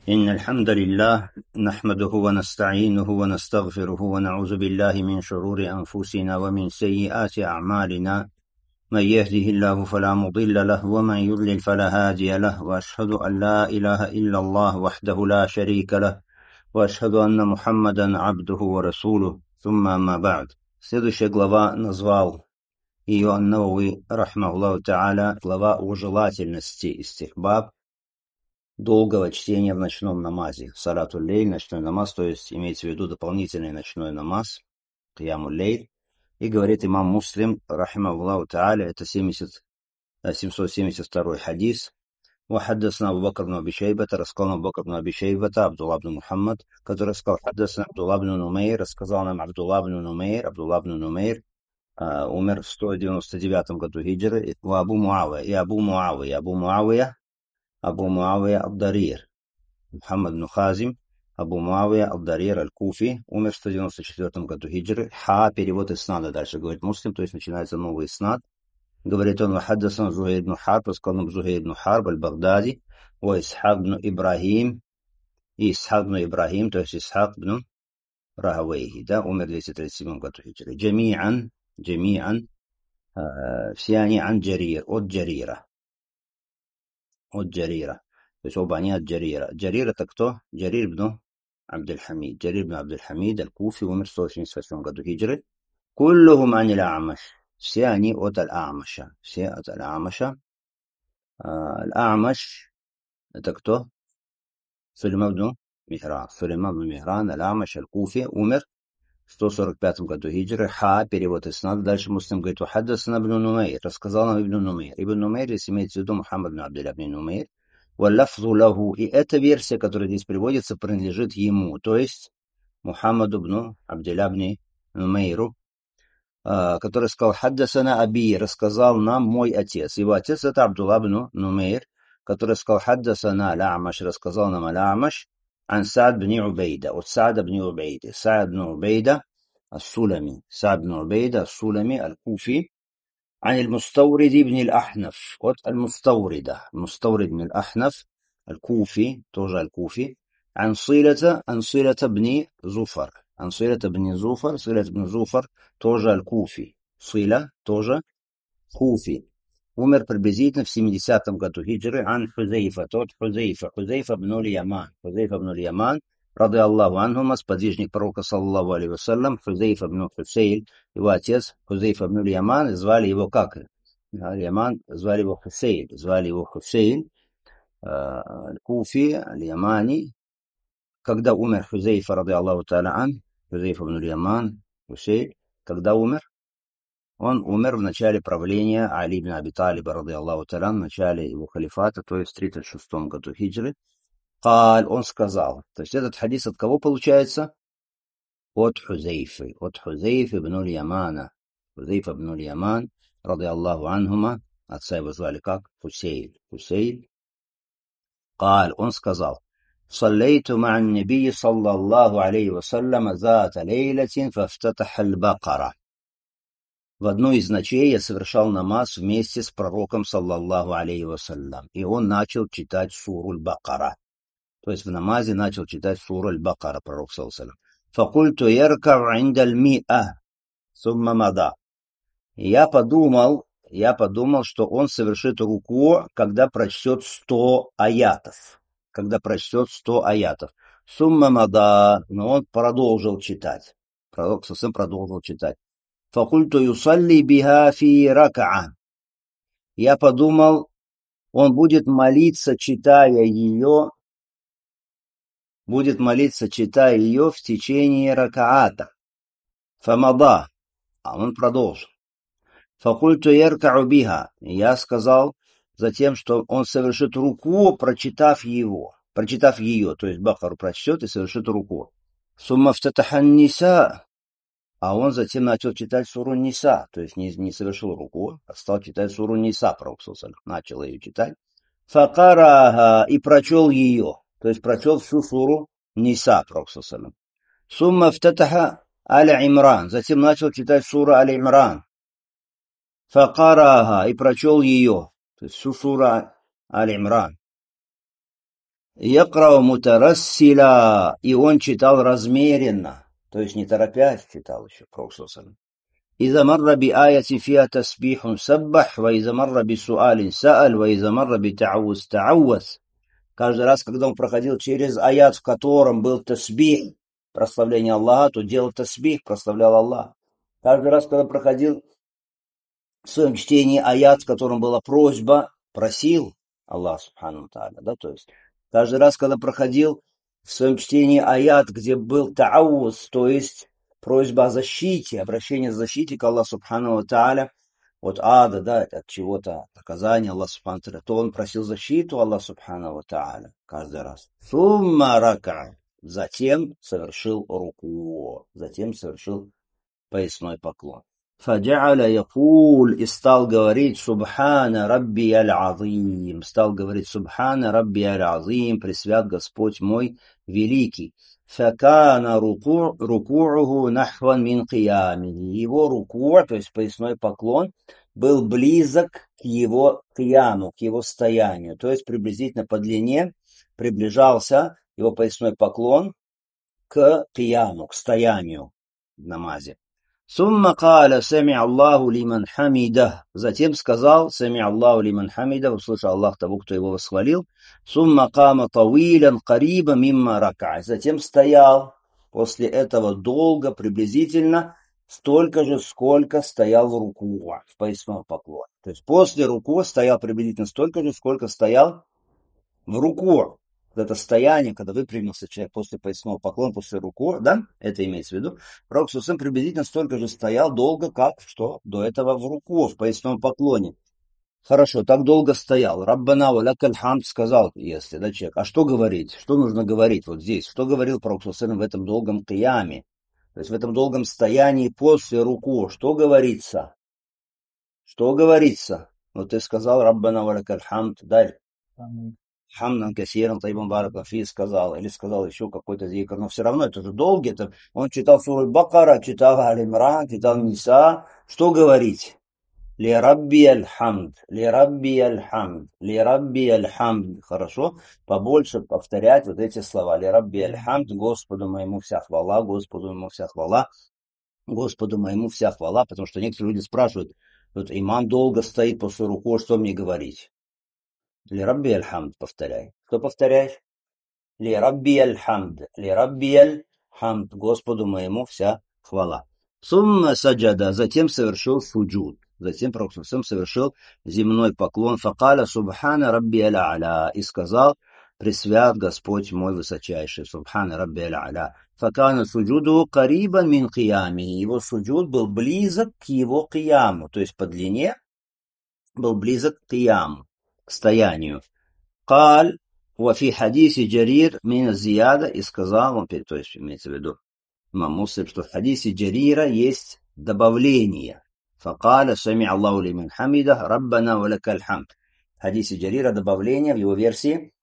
إن الحمد لله نحمده ونستعينه ونستغفره ونعوذ بالله من شرور أنفسنا ومن سيئات أعمالنا. من يهده الله فلا مضل له ومن يضلل فلا هادي له، وأشهد أن لا إله إلا الله وحده لا شريك له، وأشهد أن محمدا عبده ورسوله. ثم ما بعد. Следующая глава назвал ее ан-Навави рахмахуллаху та'аля глава о желательности истихбаб долгого чтения в ночном намазе. Салатуль лейль, ночной намаз, то есть имеется в виду дополнительный ночной намаз, киямуль лейль. И говорит имам Муслим, рахимахуллаху та'аля, это 772 хадис. وحدثنا أبو بكر بن أبي شيبة، рассказал Абу Бакр бн Аби Шейбата, Абдулла бн Мухаммад, который сказал, حدثنا Абдулла бн Нумейр, рассказал нам Абдулла бн Нумейр, умер в 199 году хиджры, и Абу Муавия ад-Дарир, Мухаммад бн Хазим, Абу Муавия ад-Дарир аль-Куфи, умер в 194 году хиджры. Перевод иснада дальше говорит Муслим, то есть начинается новый иснад. Говорит он, وحدثنا زهير بن حرب, рассказал нам Зухейр бн Харб аль-Багдади, وإسحاق بن إبراهيم, и Исхак бн Ибрахим, то есть Исхак бн Рахавейхи, да, умер в 237 году хиджры. Джами'ан, все они ан Джарир, от Джарира. То есть оба они от Джарира. Джарир это кто? Джарир бн Абдуль-Хамид. аль-Куфи, умер в 188 году хиджры. Куллухум ан аль-А'маш. Все они от аль-А'маша. Аль-А'маш это кто? Сулейман бн Михран, аль-А'маш аль-Куфи, умер в 145 году хиджры. Перевод иснада. Дальше Муслим говорит, وحدثنا ابن نمير, рассказал нам Ибн Нумейр. Ибн Нумейр, здесь имеется в виду Мухаммад бн Абдулlah бн Нумейр. وَاللَّفْظُ لَهُ, и эта версия, которая здесь приводится, принадлежит ему, то есть Мухаммаду бн Абдулlah бн Нумейру, который сказал, حدثنا أبي, рассказал нам мой отец. Его отец это Абдулла бн Нумейр, который сказал, حدثنا الأعمش, рассказал нам аль-А'маш, عن سعد بن عبيدة, от Са'да бн Убейды. Са'д бн Убейда السلمي, الكوفي, عن المستورد بن الأحنف, от المستورد بن الأحنف الكوفي, тоже الكوفي, عن صلة بن زفر, صلة بن زفر, тоже الكوفي, صلة, тоже كوفي. Умер приблизительно в 70 году хиджры. Ан Хузейфа, тот Хузейфа бн Яман, рады Аллаху анхума, сподвижник пророка, саллаллаху алейхи вассалям, Хузейфа бн Хусейн, его отец Хузейфа бн Яман, звали его как? Звали его Хусейн, Куфи, аль-Ямани. Когда умер Хузейфа, рады Аллаху та'аля ан, Хузейфа бн Яман, Хусейн, когда умер? Он умер в начале правления Али ибн Аби Талиба, рады Аллаху та'аля, в начале его халифата, то есть в 36 году хиджры. Он сказал, то есть этот хадис от кого получается? От Хузейфы ибн Ямана. Хузейфа ибн Яман, рады Аллаху анхума, отца его звали как? Хусейн. Он сказал, صليت مع النبي صلى الله عليه وسلم ذات ليلة فافتتح البقرة. В одну из ночей я совершал намаз вместе с пророком, саллаллаху алейхи вассалям, и он начал читать суру аль-Бакара. То есть в намазе начал читать суру аль-Бакара, пророк, саллаллаху алейхи вассалям. فَقُلْتُ يَرْكَعُ عِنْدَ الْمِئَةِ ثُمَّ مَضَى. Я подумал, что он совершит руку, когда прочтет 100 аятов. ثُمَّ مَضَى, но он продолжил читать. Пророк, саллаллаху алейхи вассалям, продолжил читать. فَقُلْتُ يُصَلِّي بِهَا فِي رَكَعَةٍ. Я подумал, он будет молиться, читая ее в течение ракаата. فَمَضَى, а он продолжил. فَقُلْتُ يَرْكَعُ بِهَا. Я сказал затем, что он совершит руку, прочитав ее, то есть Бакару прочтет и совершит руку. ثُمَّ افتتح النساء. А он затем начал читать суру Ниса, то есть не совершил руку, а стал читать суру Ниса, пророк, начал ее читать. Факараха, и прочел ее, то есть прочел всю суру Ниса, пророк. Сумма втатаха Аля-Имран, затем начал читать суру Аля-Имран. Факараха, и прочел ее, то есть всю суру Аля-Имран. Якрау мутарассиля, и он читал размеренно, то есть не торопясь читал еще, Пророк ﷺ. إذا مر بآية فيها تسبيح سبح وإذا مر بسؤال سأل وإذا مر بتعوذ تعوذ. Каждый раз, когда он проходил через аят, в котором был тасбих, прославление Аллаха, то делал тасбих, прославлял Аллаха. Каждый раз, когда проходил в своем чтении аят, в котором была просьба, просил Аллах Субхану Тааля, да, то есть каждый раз, когда проходил в своем чтении аят, где был таауз, то есть просьба о защите, обращение о защите к Аллаху Субхану Тааля от ада, да, от чего-то, наказания Аллаха Субхану Тааля, то он просил защиту Аллаха Субхану Тааля каждый раз. Сумма рака, затем совершил руку, затем совершил поясной поклон. فجعل يقول, и стал говорить Субхана Рабби аль-Азим, стал говорить Субхана Рабби аль-Азим, пресвят Господь мой великий. Факана руку'уху нахван мин қиями. Его руку, то есть поясной поклон, был близок к его қияму, к его стоянию, то есть приблизительно по длине приближался его поясной поклон к қияму, к стоянию в намазе. Сумма каля сами Аллаху лиман хамида. Затем сказал сами Аллаху лиман хамида, услышал Аллах того, кто его восхвалил. Сумма кама тавилян кариба мимма рака. Затем стоял после этого долго, приблизительно столько же, сколько стоял в руку, в поясном поклоне. То есть после руку стоял приблизительно столько же, сколько стоял в руку. Вот это стояние, когда выпрямился человек после поясного поклона, после руку, да, это имеется в виду. Пророк Сусым приблизительно столько же стоял долго, как что до этого в руку, в поясном поклоне. Хорошо, так долго стоял. Раббана ва лакаль хамд сказал, если, да, человек. А что говорить? Что нужно говорить вот здесь? Что говорил Пророк Сусым в этом долгом кияме? То есть в этом долгом стоянии после руку. Что говорится? Что говорится? Вот ты сказал Раббана ва лакаль хамд, далее. Хамдан кассиран тайбан барака фи сказал, или сказал еще какой-то зикр, но все равно это же долгий, это он читал суру Бакара, читал Аль-Имран, читал Ниса, что говорить? Ли рабби аль-хамд, ли рабби аль-хамд, ли рабби аль-хамд, хорошо, побольше повторять вот эти слова, ли рабби аль-хамд, Господу моему вся хвала, Господу моему вся хвала, Господу моему вся хвала, потому что некоторые люди спрашивают, вот имам долго стоит после руку, что мне говорить? Ли рабби аль-хамд повторяй. Что повторяешь? Ли рабби аль-хамд. Ли рабби аль-хамд. Господу моему вся хвала. Сумма саджада. Затем совершил суджуд. Затем Пророк совершил земной поклон. Факаля субхана рабби аль-аля. И сказал, пресвят Господь мой высочайший. Субхана рабби аль-аля. Факана суджуду карибан мин қиями. Его суджуд был близок к его қияму. То есть по длине был близок к қияму, к стоянию. Каль, вафи хадиси Джарир мин зияда, и сказал, он, то есть имеется в виду имам Муслим, что в хадисе Джарира есть добавление. Факаля сами Аллаху лиман хамида, раббана ва лакаль хамд. В хадисе Джарира добавление в его версии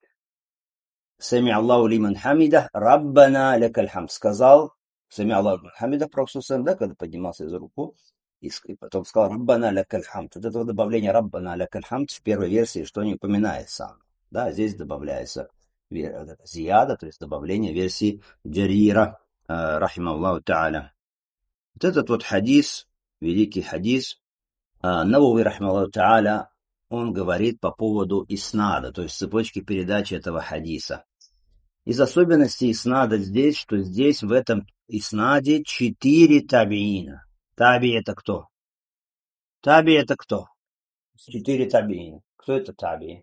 сами Аллаху лиман хамида, раббана лакаль хамд. Сказал сами Аллаху лиман хамида, Пророк, да, когда поднимался из руку, и потом сказал «Раббана лякаль хамд». Вот это добавление «Раббана лякаль хамд» в первой версии, что не упоминается. Да, здесь добавляется зияда, то есть добавление версии Джарира, рахималлаху та'аля. Вот этот вот хадис, великий хадис, Навави, рахималлаху та'аля, он говорит по поводу иснада, то есть цепочки передачи этого хадиса. Из особенностей иснада здесь, что здесь в этом иснаде 4 табиина. Таби это кто? Таби это кто? 4 табиина. Кто это таби?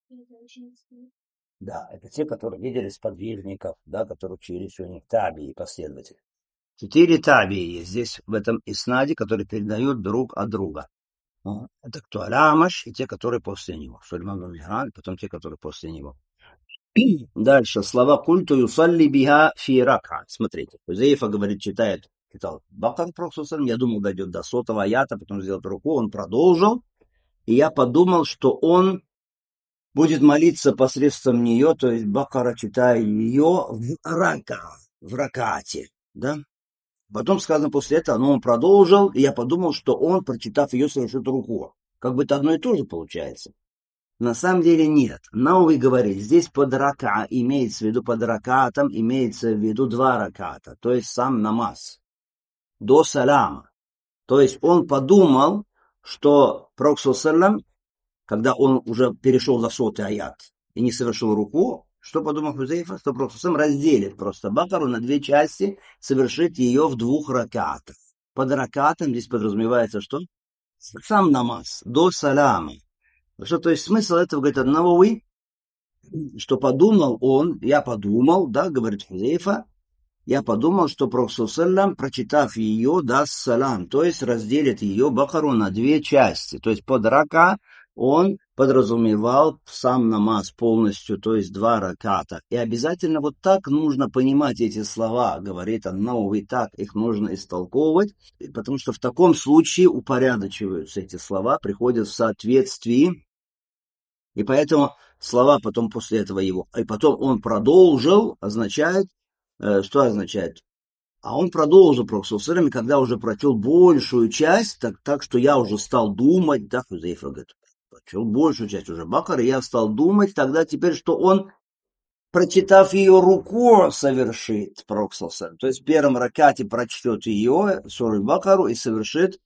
Да, это те, которые видели сподвижников, да, которые учились у них, таби, последователи. 4 таби есть здесь в этом иснаде, которые передают друг от друга. Это кто? Аль-Амаш и те, которые после него. Сулейман ибн Михран, потом те, которые после него. Дальше. Слова культу юсалли биха фи рака. Смотрите. Хузейфа говорит, читал Бакар, я думал, дойдет до 100-го аята, потом сделал руку, он продолжил, и я подумал, что он будет молиться посредством нее, то есть Бакара, читая ее в ракате, да? Потом сказано после этого, но он продолжил, и я подумал, что он, прочитав ее, совершит руку. Как бы это одно и то же получается. На самом деле нет. Науви говорит, здесь под рака имеется в виду, под ракатом имеется в виду 2 раката, то есть сам намаз, до салама. То есть он подумал, что Пророк саллаллаху, когда он уже перешел за 100-й аят и не совершил руку, что подумал Хузейфа? Что Пророк саллаллаху разделит просто Бакару на 2 части, совершит ее в 2 ракатах. Под ракатом здесь подразумевается что? Сам намаз, до салама. Что, то есть смысл этого, говорит Ан-Навави, что подумал он, я подумал, да, говорит Хузейфа, я подумал, что Пророк саллаллаху, прочитав ее, даст салам, то есть разделит ее Бакару на 2 части. То есть под рака он подразумевал сам намаз полностью, то есть 2 раката. И обязательно вот так нужно понимать эти слова, говорит Ан-Навави, так их нужно истолковывать, потому что в таком случае упорядочиваются эти слова, приходят в соответствии. И поэтому слова потом после этого его, и потом он продолжил, означает, что означает? А он продолжил Пророк саллаллаху, когда уже прочел большую часть, так что я уже стал думать, да, Хузейфа говорит, прочел большую часть уже Бакара, я стал думать тогда теперь, что он, прочитав ее руку, совершит Пророк саллаллаху. То есть в первом ракате прочтет ее, суру Бакару, и совершит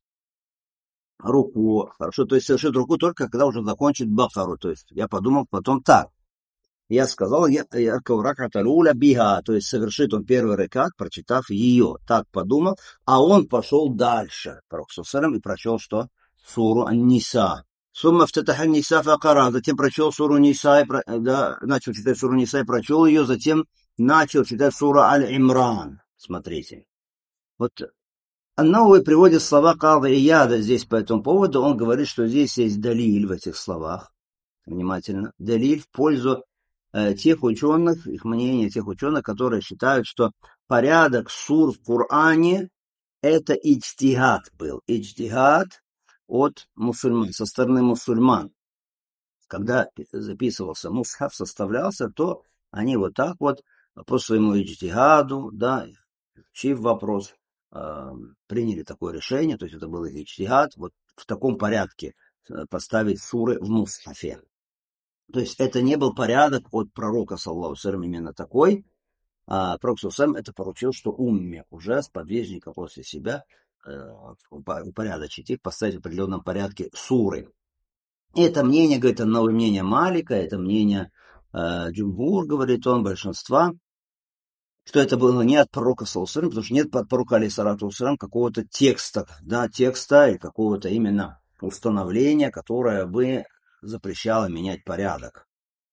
руку. Хорошо, то есть совершит руку только когда уже закончит Бакару. То есть я подумал потом так. Я сказал, ракаталуля биха, то есть совершит он первый ракат, прочитав ее. Так подумал, а он пошел дальше, Пророк саллаллаху, и прочел что? Суру Ан-Ниса. Сумма фтатаха Ниса факара, затем прочел суру Ниса, да, начал читать суру Ниса и прочел ее, затем начал читать суру Аль-Имран. Смотрите. Вот Ан-Навави приводит слова Кады Ияда здесь по этому поводу. Он говорит, что здесь есть далиль в этих словах. Внимательно. Далиль в пользу тех ученых, их мнение тех ученых, которые считают, что порядок сур в Коране это иджтигад был. Иджтигад от мусульман, со стороны мусульман. Когда записывался мусхаф, составлялся, то они вот так вот по своему иджтигаду, да, изучив вопрос, приняли такое решение, то есть это был иджтигад, вот в таком порядке поставить суры в мусхафе. То есть это не был порядок от пророка, саллаллаху алейхи ва саллям, именно такой. А пророк саллаллаху это поручил, что умме уже сподвижника после себя упорядочить их, поставить в определенном порядке суры. И это мнение, говорит, новое мнение Малика, это мнение Джумгур, говорит он, большинства, что это было не от пророка, саллаллаху алейхи ва саллям, потому что нет от пророка, алейхиссалату вассалям, какого-то текста, да, текста и какого-то именно установления, которое бы запрещало менять порядок.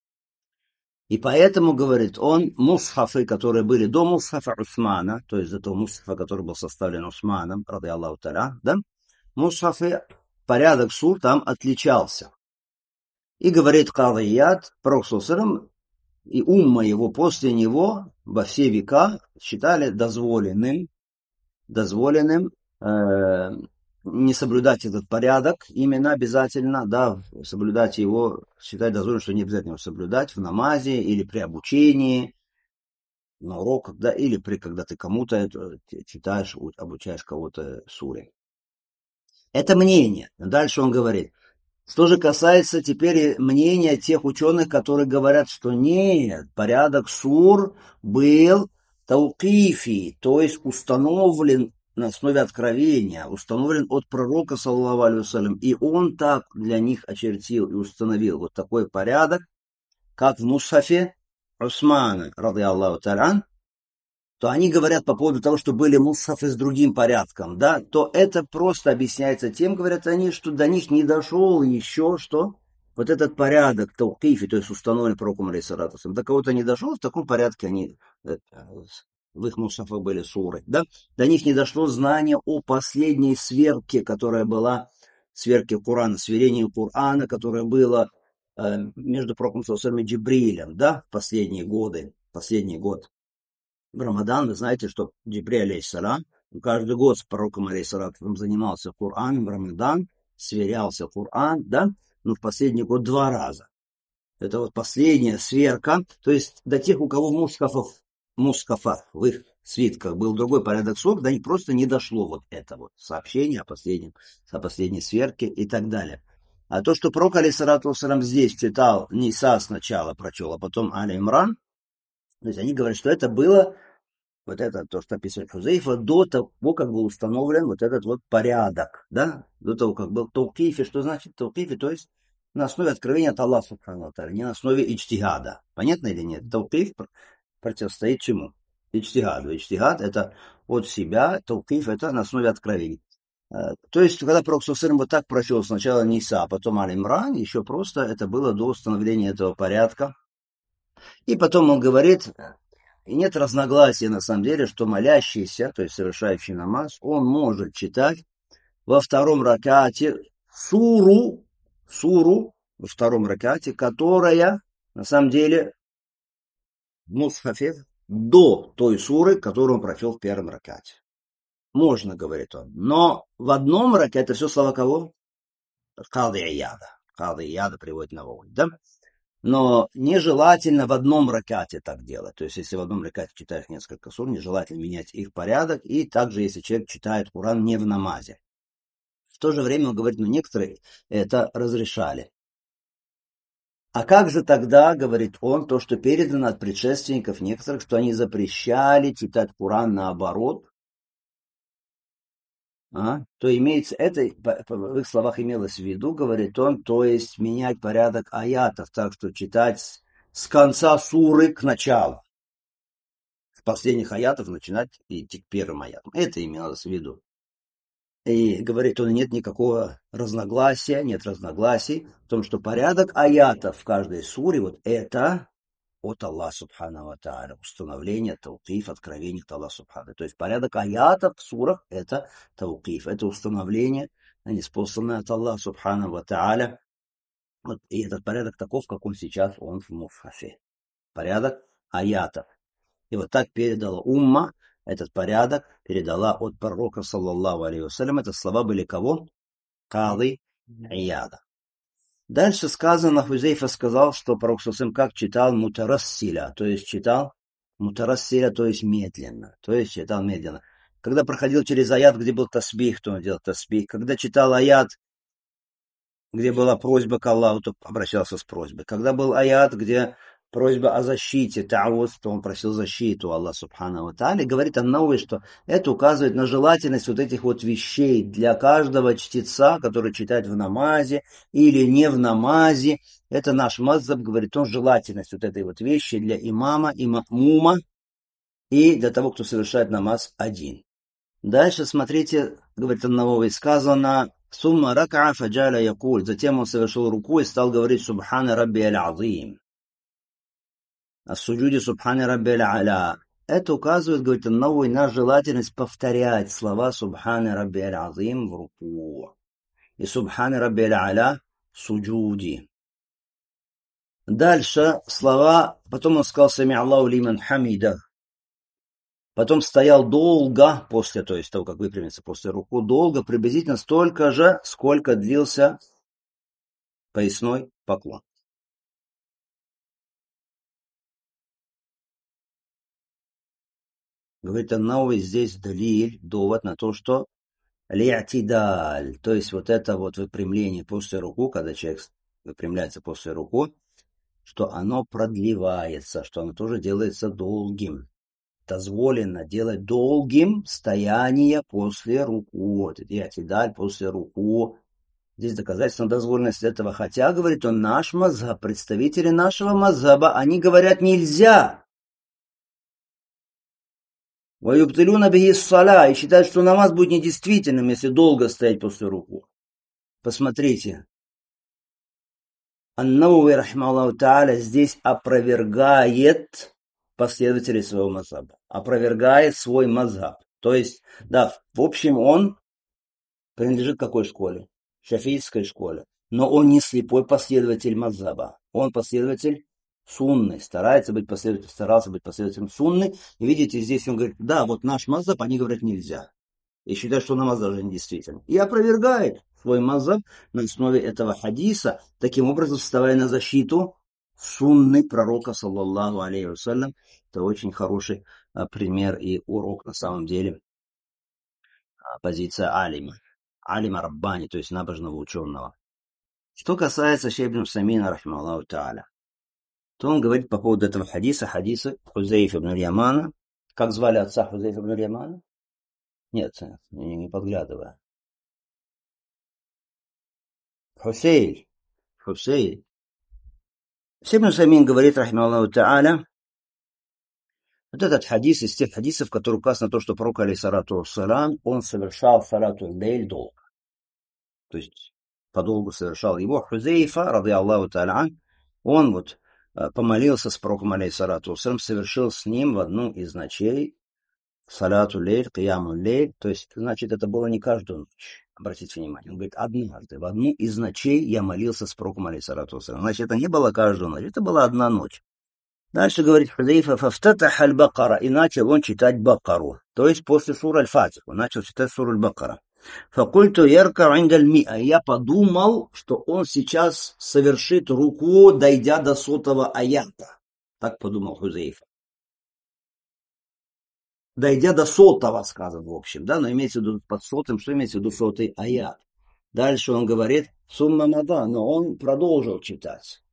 И поэтому, говорит он, мусхафы, которые были до мусхафа Усмана, то есть до того мусхафа, который был составлен Усманом, рады Аллаху та'аля, да, мусхафы, порядок сур там отличался. И говорит Кады Ияд, пророк саллаллаху и умма его после него во все века считали дозволенным не соблюдать этот порядок, именно обязательно, да, соблюдать его, считать дозволено, что не обязательно его соблюдать в намазе или при обучении, на уроках, да, или когда ты кому-то читаешь, обучаешь кого-то суре. Это мнение. Дальше он говорит, что же касается теперь мнения тех ученых, которые говорят, что нет, порядок сур был таукифи, то есть установлен на основе откровения, установлен от пророка, саллаллаху алейхи ва саллям, и он так для них очертил и установил вот такой порядок, как в мусхафе Усмана, рады Аллаху та'аля, то они говорят по поводу того, что были мусхафы с другим порядком, да, то это просто объясняется тем, говорят они, что до них не дошел еще, что вот этот порядок таукифи, то есть установлен пророком, алейхиссалату вассалям, до кого-то не дошел, в таком порядке они, в их мусхафах были суры, да, до них не дошло знание о последней сверке, которая была, сверке Корана, сверении Корана, которое было между пророком и Джибрилем, да, в последний год. В Рамадан, вы знаете, что Джибриль, алейхиссалам, каждый год с пророком, алейхиссалату, занимался Кораном в Рамадан, сверялся Коран, да, но в последний год 2 раза. Это вот последняя сверка, то есть до тех, у кого в мусхафах, в их свитках был другой порядок сур, до них просто не дошло вот это вот сообщение о последней сверке и так далее. А то, что пророк, алейхиссалату вассалам, здесь читал, Ниса сначала прочел, а потом Али Имран, то есть они говорят, что это было, вот это, то, что описывает Хузейфа, до того, как был установлен вот этот вот порядок, да, до того, как был таукифи. Что значит таукифи? То есть на основе откровения от Аллаха, субхану ва тааля, не на основе иджтигада. Понятно или нет? Таукиф противостоит чему? Иджтигаду. Иджтигад — это от себя, таукиф — это на основе откровений. То есть, когда пророк ﷺ вот так прочел сначала Ниса, а потом Аль-Имран, еще просто это было до установления этого порядка. И потом он говорит, и нет разногласия на самом деле, что молящийся, то есть совершающий намаз, он может читать во втором ракате суру во втором ракате, которая на самом деле в мусхафе до той суры, которую он прочел в первом ракате. Можно, говорит он. Но в одном ракате, это все слова кого? Кады Ияда. Кады Ияда приводит на Навави, да? Но нежелательно в одном ракате так делать. То есть, если в одном ракате читаешь несколько сур, нежелательно менять их порядок. И также, если человек читает Куран не в намазе. В то же время он говорит, некоторые это разрешали. А как же тогда, говорит он, то, что передано от предшественников некоторых, что они запрещали читать Куран наоборот, то имеется, это в их словах имелось в виду, говорит он, то есть менять порядок аятов, так что читать с конца суры к началу. С последних аятов начинать идти к первым аятам. Это имелось в виду. И говорит он, нет никакого разногласия, нет разногласий в том, что порядок аятов в каждой суре, вот это от Аллаха Субхану ва Тааля, установление, таукиф, откровение от Аллаха Субхану. То есть порядок аятов в сурах — это таукиф, это установление, неспосланное от Аллаха Субхану ва Тааля. Вот, и этот порядок таков, как он сейчас, он в мусхафе. Порядок аятов. И вот так передала умма, этот порядок передала от пророка, саллаллаху алейхи вассалям. Это слова были кого? Кады Ияда. Дальше сказано, Хузейфа сказал, что пророк ﷺ как читал мутарассиля, то есть читал мутарассиля, то есть медленно, то есть читал медленно. Когда проходил через аят, где был тасбих, то он делал тасбих. Когда читал аят, где была просьба к Аллаху, то обращался с просьбой. Когда был аят, где просьба о защите, та'авуз, то он просил защиту Аллаха Субхану ва Тааля. Говорит Ан-Навави, что это указывает на желательность вот этих вот вещей для каждого чтеца, который читает в намазе или не в намазе. Это наш маззаб, говорит он, желательность вот этой вот вещи для имама и ма'мума и для того, кто совершает намаз один. Дальше, смотрите, говорит Ан-Навави, сказано «Сумма рак'a фаджаля якуль». Затем он совершил руку и стал говорить «Субхана рабби аль-азим». О суджуде «Субхана рабби аль-аля». Это указывает, говорит Ан-Навави, на желательность повторять слова «Субхана рабби аль-азим» в руку. И «Субхана рабби аль-аля» в суджуде. Дальше слова, потом он сказал «Сами Аллаху лиман хамида». Потом стоял долго, после, то есть того, как выпрямиться после руку, долго, приблизительно столько же, сколько длился поясной поклон. Говорит Ан-Навави, здесь далиль, довод на то, что ли'тидаль, то есть вот это вот выпрямление после руку, когда человек выпрямляется после руку, что оно продлевается, что оно тоже делается долгим. Дозволено делать долгим стояние после руку. Вот ли'тидаль после руку. Здесь доказательство дозволенности этого. Хотя, говорит он, наш мазхаб, представители нашего мазхаба, они говорят нельзя. وَيُبْتِلُونَ بِهِ الصَّلَاةَ, и считают, что намаз будет недействительным, если долго стоять после руку. Посмотрите. Ан-Навави, рахимахуллаху тааля, здесь опровергает последователей своего мазхаба. Опровергает свой мазхаб. То есть, да, в общем, он принадлежит какой школе? Шафиитской школе. Но он не слепой последователь мазхаба. Он последователь сунны. Старался быть последователем сунны. И видите, здесь он говорит, да, вот наш мазхаб, они говорят, нельзя. И считают, что намаз даже недействителен. И опровергает свой мазхаб на основе этого хадиса, таким образом вставая на защиту сунны пророка, саллаллаху алейхи вассалям. Это очень хороший пример и урок на самом деле. Позиция алима. Алима Раббани, то есть набожного ученого. Что касается Шейх ибн Усаймина, рахимахуллаху тааля, то он говорит по поводу этого хадиса Хузейфа ибн Ямана. Как звали отца Хузейфа ибн Ямана? Нет, не подглядывая. Хусейн. Шейх ибн Усаймин говорит, рахимахуллаху тааля, вот этот хадис из тех хадисов, в которых указано то, что пророк, алейхиссалату вассалам, он совершал салату лейль долго. То есть подолгу совершал его. Хузейфа, рады Аллаху тааля, он вот помолился с пророком, алейхиссалату вассалам, совершил с ним в одну из ночей салату лейль, кияму лейль. То есть, значит, это было не каждую ночь. Обратите внимание. Он говорит, однажды, в одну из ночей я молился с пророком, алейхиссалату вассалам. Значит, это не было каждую ночь, это была одна ночь. Дальше говорит Хузейфа, фафтатах аль-Бакара, и начал он читать Бакару, то есть после суры аль-Фатих, он начал читать суру аль-Бакара. Факульту ярка индаль миа, я подумал, что он сейчас совершит руку, дойдя до 100-го аята. Так подумал Хузейфа. Дойдя до 100-го, сказано в общем, да, но имеется в виду под 100-м, что имеется в виду 100-й аят. Дальше он говорит, сумма мада, но он продолжил читать.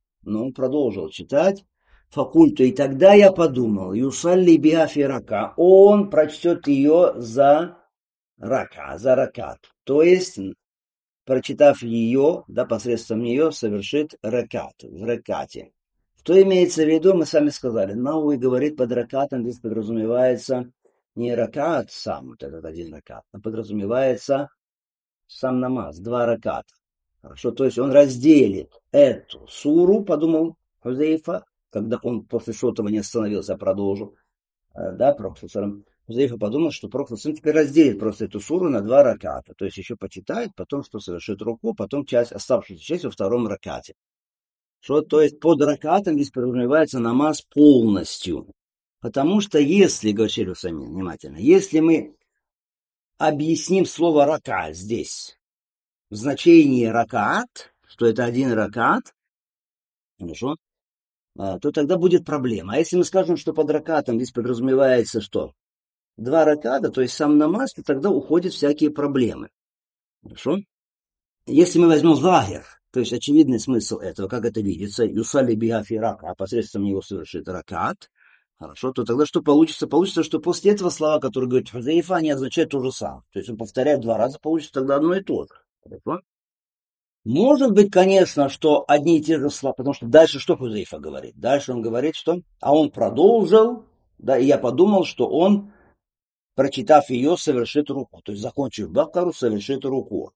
Факульту, и тогда я подумал, юсалли биафи рака, он прочтет ее за ракат. То есть, прочитав ее, да, посредством нее совершит ракат, в ракате. Что имеется в виду, мы сами сказали. Науи говорит, под ракатом здесь подразумевается не ракат сам, вот этот один ракат, а подразумевается сам намаз, 2 раката. Хорошо, то есть он разделит эту суру, подумал Хузейфа, когда он после 100-го не остановился, а продолжил, да, Пророк Хузейфа подумал, что Пророк теперь разделит просто эту суру на 2 раката, то есть еще почитает, потом что совершит руку, потом оставшуюся часть во 2-м ракате. Что, то есть под ракатом здесь подразумевается намаз полностью. Потому что если, говорит Шейх Усаймин, внимательно, если мы объясним слово рака здесь в значении ракат, что это 1 ракат, хорошо, то тогда будет проблема. А если мы скажем, что под ракатом здесь подразумевается что? 2 раката, то есть сам намаз, то тогда уходят всякие проблемы. Хорошо? Если мы возьмем захир, то есть очевидный смысл этого, как это видится, юсали биафи рака, а посредством него совершит ракат, хорошо, то тогда что получится? Получится, что после этого слова, которые говорит Хузейфа, они означают то же самое. То есть он повторяет 2 раза, получится тогда одно и то же. Хорошо? Может быть, конечно, что одни и те же слова, потому что дальше что Хузейфа говорит? Дальше он говорит, что... А он продолжил, да, и я подумал, что он, прочитав ее, совершит руку. То есть, закончив Бакару, совершит руку.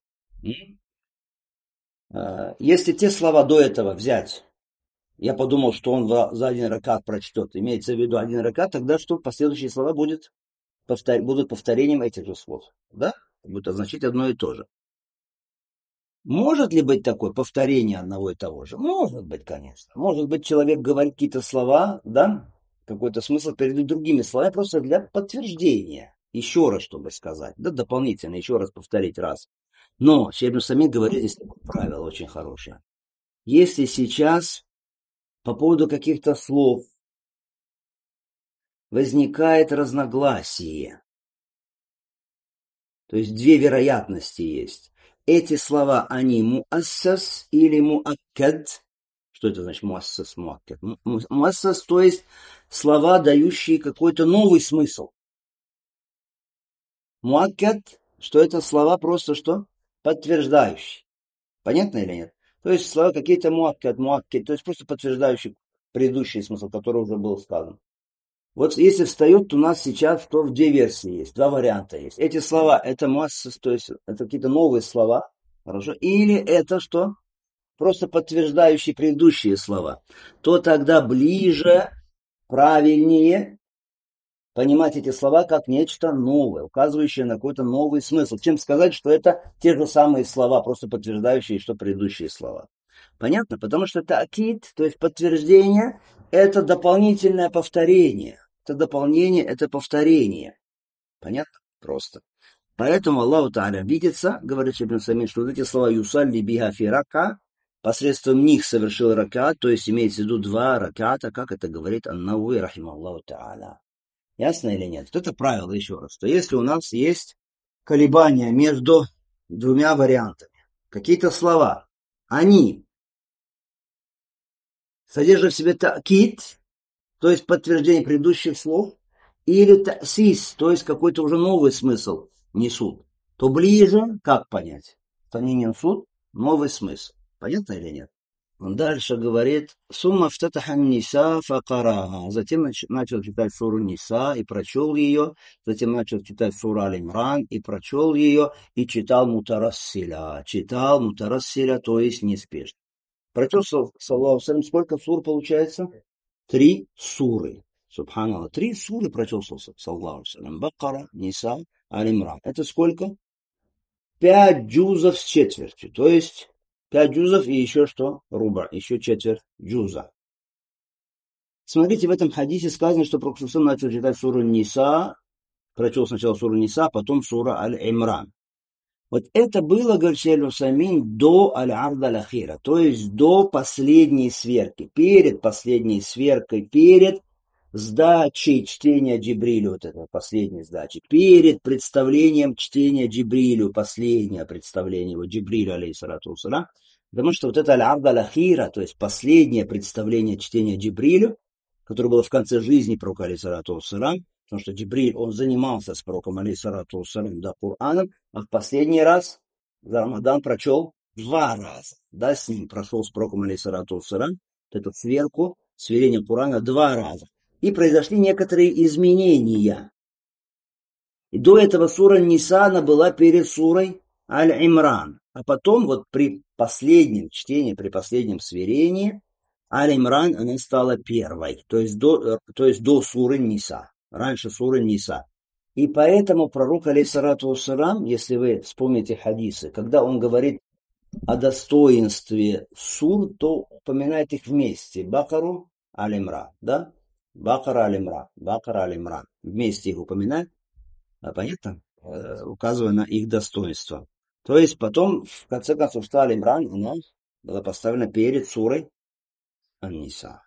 Если те слова до этого взять, я подумал, что он за 1 ракат прочтет, имеется в виду 1 ракат, тогда что последующие слова будут повторением этих же слов. Да? Будет означать одно и то же. Может ли быть такое повторение одного и того же? Может быть, конечно. Может быть, человек говорит какие-то слова, да, какой-то смысл перед другими словами, просто для подтверждения. Еще раз, чтобы сказать. Да, дополнительно, еще раз повторить раз. Но Шейх ибн Усаймин говорит здесь такое правило очень хорошее. Если сейчас по поводу каких-то слов возникает разногласие, то есть 2 вероятности есть. Эти слова, они муассас или муаккад. Что это значит муассас, муаккад? Муассас, то есть слова, дающие какой-то новый смысл. Муаккад, что это слова просто что? Подтверждающие. Понятно или нет? То есть слова какие-то муаккад, то есть просто подтверждающие предыдущий смысл, который уже был сказан. Вот если встает, то у нас сейчас то в 2 версии есть, 2 варианта есть. Эти слова это массас, то есть это какие-то новые слова, хорошо? Или это что? Просто подтверждающие предыдущие слова. То тогда ближе, правильнее понимать эти слова как нечто новое, указывающее на какой-то новый смысл, чем сказать, что это те же самые слова, просто подтверждающие, что предыдущие слова. Понятно? Потому что та'кид, то есть подтверждение, это дополнительное повторение. Это дополнение, это повторение. Понятно? Просто. Поэтому Аллаху Тааля видится, говорит Ибн Усаймин, что вот эти слова «юсалли биха фи рака», посредством них совершил ракат, то есть имеется в виду 2 раката, как это говорит Ан-Науи, рахимахуллаху Тааля. Ясно или нет? Вот это правило еще раз, что если у нас есть колебания между 2 вариантами, какие-то слова, они содержат в себе та'кид, то есть подтверждение предыдущих слов, или та'сис, то есть какой-то уже новый смысл несут, то ближе, как понять, что они несут новый смысл. Понятно или нет? Он дальше говорит, «Сумма фтатахан Ниса факараха». Затем начал читать суру Ниса и прочел ее. Затем начал читать суру Аль-Имран и прочел ее. И читал мутарассиля. Читал мутарассиля, то есть неспешно. Прочел, саллаху алейhi, сколько сур получается? 3 суры. Субханаллах. 3 суры прочел, саллаху алейhi. Бакара, Ниса, Аль-Имран. Это сколько? 5 джузов с четвертью. То есть 5 джузов и еще что? Руба, еще четверть джуза. Смотрите, в этом хадисе сказано, что Пророк начал читать суру Ниса, прочел сначала суру Ниса, потом сура Аль-Имран. Вот это было, говорит Шейх Усаймин, до Аль-Арда Аль-Ахира, то есть до последней сверки, перед последней сверкой, перед сдачей чтения Джибрилю, вот это последней сдачи, перед представлением чтения Джибрилю, последнее представление его Джибрилю, алейхиссалату вассалям, потому что вот это Аль-Арда Аль-Ахира, то есть последнее представление чтения Джибрилю, которое было в конце жизни пророка, алейхиссалату вассалям, потому что Джибриль, он занимался с пророком, алейхиссалату вассалям, да, Кораном, а в последний раз за Рамадан прочел 2 раза. Да, с ним прошел с пророком, алейхиссалату вассалям, эту сверку, сверение Корана 2 раза. И произошли некоторые изменения. И до этого сура Ниса, она была перед сурой Аль-Имран. А потом вот при последнем чтении, при последнем сверении, Аль-Имран, она стала первой. То есть до суры Ниса. Раньше суры Ниса. И поэтому пророк, алейхиссалату вассалям, если вы вспомните хадисы, когда он говорит о достоинстве сур, то упоминает их вместе. Бакару, Аль-Имран, да? Бакара, Аль-Имран, Бакара, Аль-Имран. Вместе их упоминает, понятно? Указывая на их достоинство. То есть потом, в конце концов, что Аль-Имран, она была поставлена перед сурой Ан-Ниса.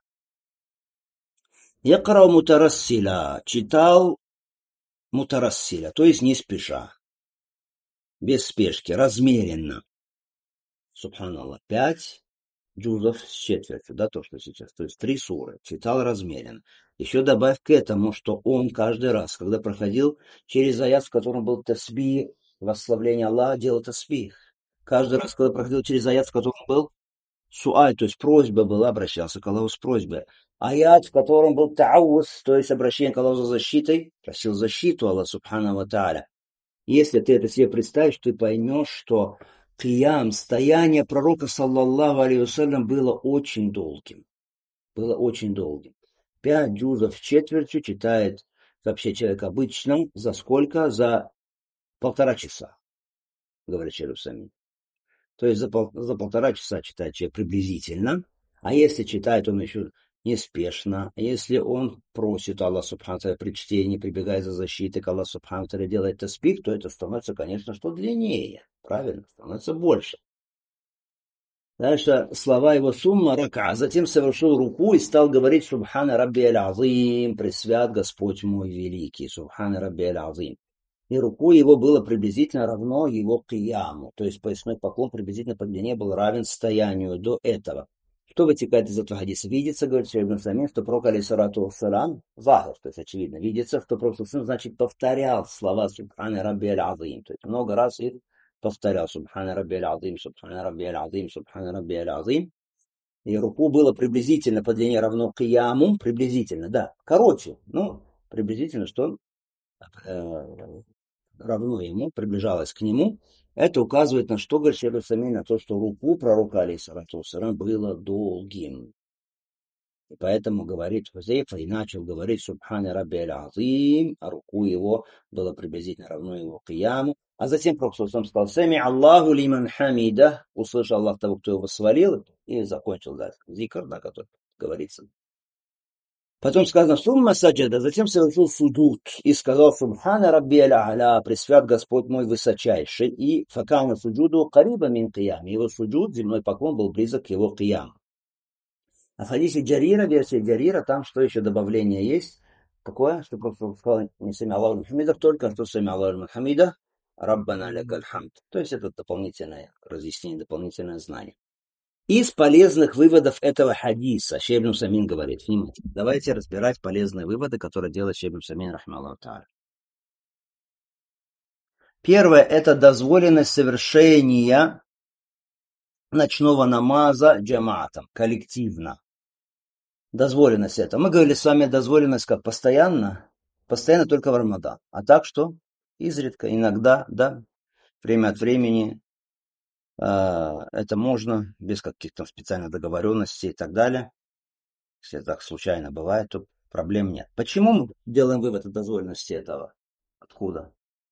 Якрау мутарассиля, читал мутарассиля, то есть не спеша, без спешки, размеренно. Субханаллах, 5 джузов с четвертью, да, то, что сейчас, то есть 3 суры, читал размеренно. Еще добавь к этому, что он каждый раз, когда проходил через аят, в котором был тасбих, восславление Аллаха, делал тасбих. Каждый раз, когда проходил через аят, в котором был суаль, то есть просьба была, обращался к Аллаху с просьбой. Аят, в котором был та'ауз, то есть обращение к Аллаху за защитой, просил защиту Аллаха субхану ва тааля. Если ты это себе представишь, ты поймешь, что киям, стояние пророка, саллаллаху алейхи вассалям, было очень долгим. Было очень долгим. 5 джузов с четвертью читает вообще человек обычно за сколько? За 1,5 часа, говорит Шейх Самин. То есть за 1,5 часа читает человек приблизительно. А если читает он еще неспешно, если он просит Аллаха субхану ва тааля при чтении, прибегая за защитой к Аллаху субхану ва тааля, делает таспих, то это становится, конечно, что длиннее. Правильно, становится больше. Дальше слова его сумма рака. Затем совершил руку и стал говорить Субхана Рабби аль-Азим, пресвят Господь мой великий, Субхана Рабби аль-Азим. И руку его было приблизительно равно его кияму, то есть поясной поклон приблизительно по длине был равен стоянию до этого. Что вытекает из этого хадиса? Видится, говорит Шейх ибн Самин, что пророк, алейхиссалату вассалям, захир, то есть очевидно, видится, что пророк, значит, повторял слова Субхана Рабби аль-Азим, то есть много раз их повторял Субхана Рабби аль-Азим, Субхана Рабби аль-Азим, Субхана Рабби аль-Азим. И руку было приблизительно по длине равно кияму, приблизительно, да, короче, но приблизительно, что равно ему, приближалось к нему. Это указывает на что, говорит Шейх Самин, на то, что руку пророка, алейхиссалату вассалям, было долгим. И поэтому говорит Хузейфа и начал говорить Субхана Рабби аль-Азим, а руку его было приблизительно равно его кияму. А затем Пророк сказал: «Сами Аллаху лиман хамида», услышал Аллах того, кто его свалил, и закончил дальше зикр, да, который говорится. Потом сказано «Сумма саджада», затем совершил суджуд и сказал «Субхана Рабби аль-А'ля», пресвят Господь мой высочайший, и факана суджуду кариба мин киям, его суджуд, земной поклон, был близок к его кияму. А в хадисе Джарира, версия Джарира, там что еще добавление есть? Какое? Что просто сказал не сами Аллаху Мухаммида, только что сами Аллаху Мухаммида, Раббана лякаль хамд. То есть это дополнительное разъяснение, дополнительное знание. Из полезных выводов этого хадиса Шейх ибн Усаймин говорит, внимательно, давайте разбирать полезные выводы, которые делает Шейх ибн Усаймин, рахмаллаху тааля. Первое – это дозволенность совершения ночного намаза джамаатом, коллективно. Дозволенность это. Мы говорили с вами, дозволенность как постоянно только в Рамадан. А так что? Изредка, иногда, да, время от времени это можно, без каких-то специальных договоренностей и так далее. Если так случайно бывает, то проблем нет. Почему мы делаем вывод о дозволенности этого? Откуда?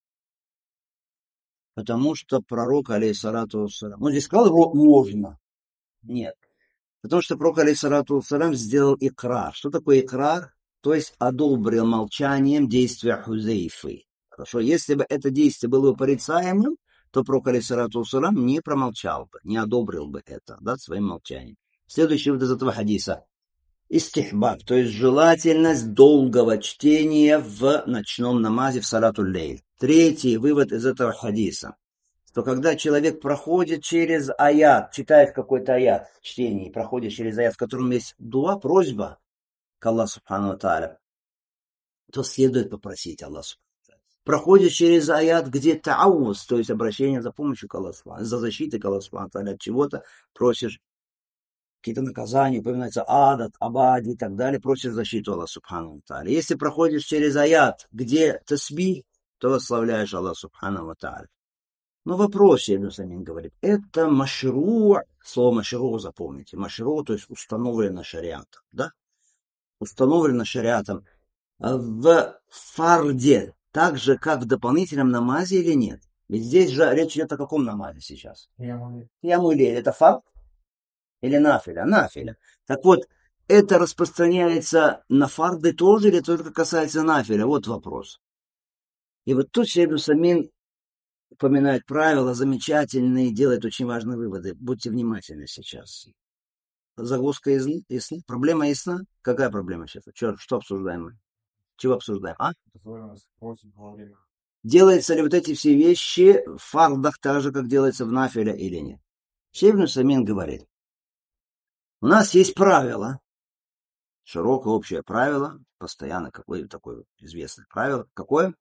Потому что пророк, алейхиссалату вассалям, он здесь сказал, можно. Нет. Потому что пророк, алейхиссалату вассалям, сделал икрар. Что такое икрар? То есть одобрил молчанием действия Хузейфы. Хорошо, если бы это действие было бы порицаемым, то пророк, алейхиссалату вассалям, не промолчал бы, не одобрил бы это, да, своим молчанием. Следующий вывод из этого хадиса. Истихбаб, то есть желательность долгого чтения в ночном намазе в салатуль-лейль. Третий вывод из этого хадиса, что когда человек проходит через аят, читает какой-то аят в чтении, проходит через аят, в котором есть дуа, просьба к Аллаху субхану ва тааля, то следует попросить Аллаха субхану ва тааля. Проходит через аят, где таауз, то есть обращение за помощью к Аллаху субхану ва тааля, за защитой к Аллаху субхану ва тааля от чего-то, просишь какие-то наказания, упоминается адат, абади и так далее, просишь защиту Аллаха субхану ва тааля. Если проходишь через аят, где тасбих, то восславляешь Аллаха субхану ва тааля. Но вопрос, Шейх ибн Усаймин говорит, это машру, слово машру запомните, машру, то есть установлено шариатом, да? Установлено шариатом в фарде, так же, как в дополнительном намазе или нет? Ведь здесь же речь идет о каком намазе сейчас? Ямулель. Это фард или нафиля? Нафиля. Так вот, это распространяется на фарды тоже или только касается нафиля? Вот вопрос. И вот тут Шейх ибн Усаймин упоминает правила замечательные, делает очень важные выводы. Будьте внимательны сейчас. Загвоздка ясна? Проблема ясна? Какая проблема сейчас? Что обсуждаем мы? Чего обсуждаем? Делаются ли вот эти все вещи в фардах так же, как делается в нафиле или нет? Шейх ибн Усаймин говорит, у нас есть правило, широкое общее правило, постоянно какое-то такое известное правило. Какое?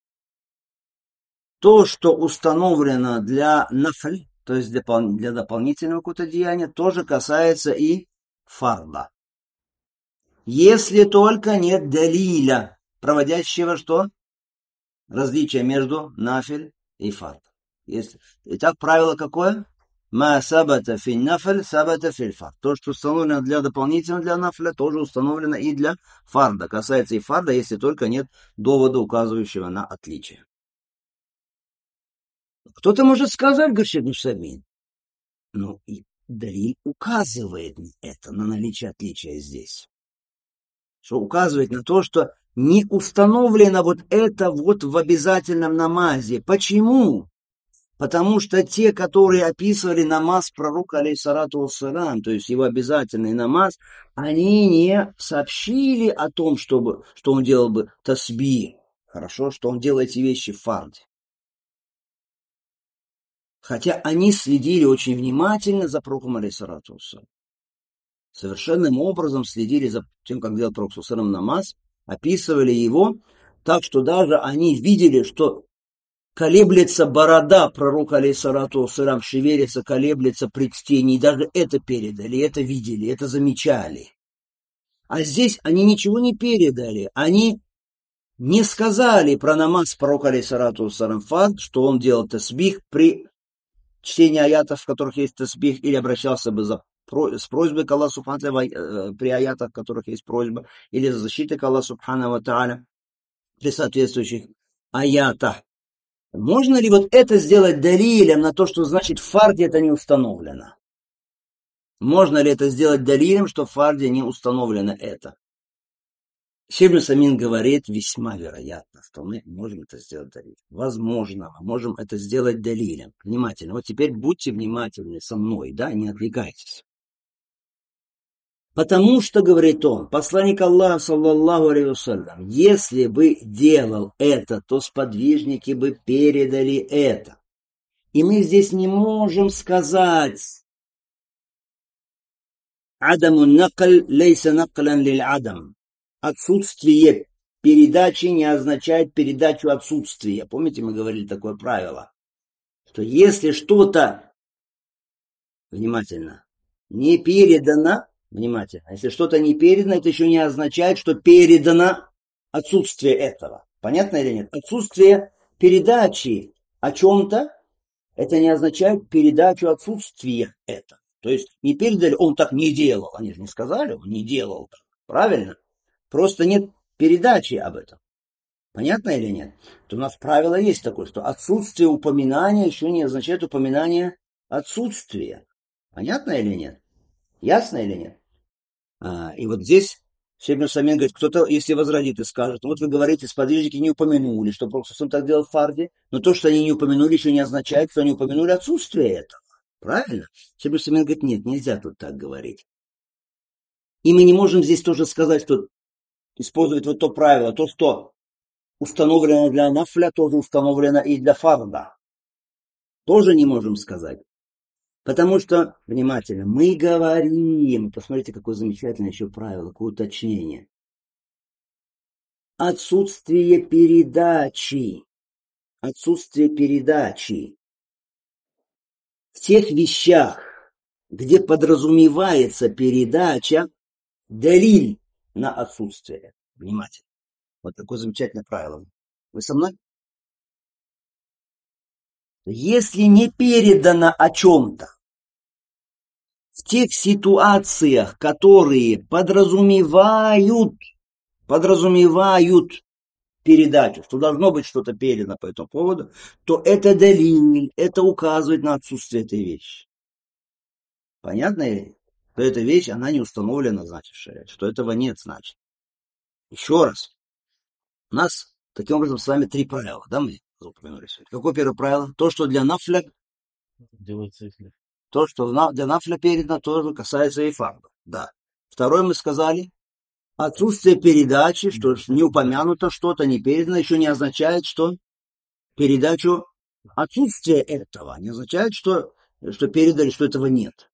То, что установлено для нафль, то есть для дополнительного какого-то деяния, тоже касается и фарда. Если только нет далиля, проводящего что? Различие между нафиль и фард. Итак, правило какое? Ма сабата фи нафль, сабата фи фард. То, что установлено для дополнительного для нафля, тоже установлено и для фарда. Касается и фарда, если только нет довода, указывающего на отличие. Кто-то может сказать, говорит Шейх ибн Усаймин, ну и далиль указывает на это, на наличие отличия здесь. Что указывает на то, что не установлено вот это вот в обязательном намазе. Почему? Потому что те, которые описывали намаз пророка, алейхиссалату вассалям, то есть его обязательный намаз, они не сообщили о том, что он делал бы тасбих. Хорошо, что он делает эти вещи в фарде. Хотя они следили очень внимательно за пророком, алейхиссалату вассалям. Совершенным образом следили за тем, как делал пророк саллаллаху намаз, описывали его, так что даже они видели, что колеблется борода пророка, алейхиссалату вассалям, шевелится, колеблется при чтении, даже это передали, это видели, это замечали. А здесь они ничего не передали, они не сказали про намаз пророка, алейхиссалату вассалям, факт, что он делал тасбих при чтении аятов, в которых есть тасбих, или обращался бы с просьбой к Аллаху субхану ва тааля при аятах, в которых есть просьба, или за защитой к Аллаху субхану ва тааля при соответствующих аятах. Можно ли вот это сделать далилем на то, что значит в фарде это не установлено? Можно ли это сделать далилем, что в фарде не установлено это? Шейх ибн Усаймин говорит, весьма вероятно, что мы можем это сделать далилем. Возможно, мы можем это сделать далилем. Внимательно. Вот теперь будьте внимательны со мной, да, не отвлекайтесь. Потому что, говорит он, посланник Аллаха, саллаллаху алейхи вассалям, если бы делал это, то сподвижники бы передали это. И мы здесь не можем сказать, Адаму накль лейса наклан лиль адам. Отсутствие передачи не означает передачу отсутствия. Помните, мы говорили такое правило, что если что-то, внимательно, не передано, внимательно, если что-то не передано, это еще не означает, что передано отсутствие этого. Понятно или нет? Отсутствие передачи о чем-то, это не означает передачу отсутствия этого. То есть не передали, он так не делал. Они же не сказали, он не делал так. Правильно? Просто нет передачи об этом. Понятно или нет? То у нас правило есть такое, что отсутствие упоминания еще не означает упоминание отсутствия. Понятно или нет? Ясно или нет? И вот здесь Шейб Самин говорит, кто-то, если возразит и скажет, вот вы говорите, сподвижники не упомянули, что просто он так делал в фарде, но то, что они не упомянули, еще не означает, что они упомянули отсутствие этого. Правильно? Шейб Самин говорит, нет, нельзя тут так говорить. И мы не можем здесь тоже сказать, что использовать вот то правило, то, что установлено для нафля, тоже установлено и для фарда. Тоже не можем сказать. Потому что, внимательно, мы говорим, посмотрите, какое замечательное еще правило, какое уточнение. Отсутствие передачи. Отсутствие передачи. В тех вещах, где подразумевается передача, далиль на отсутствие. Внимательно. Вот такое замечательное правило. Вы со мной? Если не передано о чем-то, в тех ситуациях, которые подразумевают передачу, что должно быть что-то передано по этому поводу, то это далиль, это указывает на отсутствие этой вещи. Понятно ли? Что эта вещь, она не установлена, значит, что этого нет, значит. Еще раз. У нас, таким образом, с вами 3 правила, да, мы упомянули сегодня. Какое первое правило? То, что для нафля, то, что для нафля передано, тоже касается и фарда. Да. Второе мы сказали, отсутствие передачи, что не упомянуто что-то, не передано, еще не означает, что передачу отсутствие этого, не означает, что передали, что этого нет.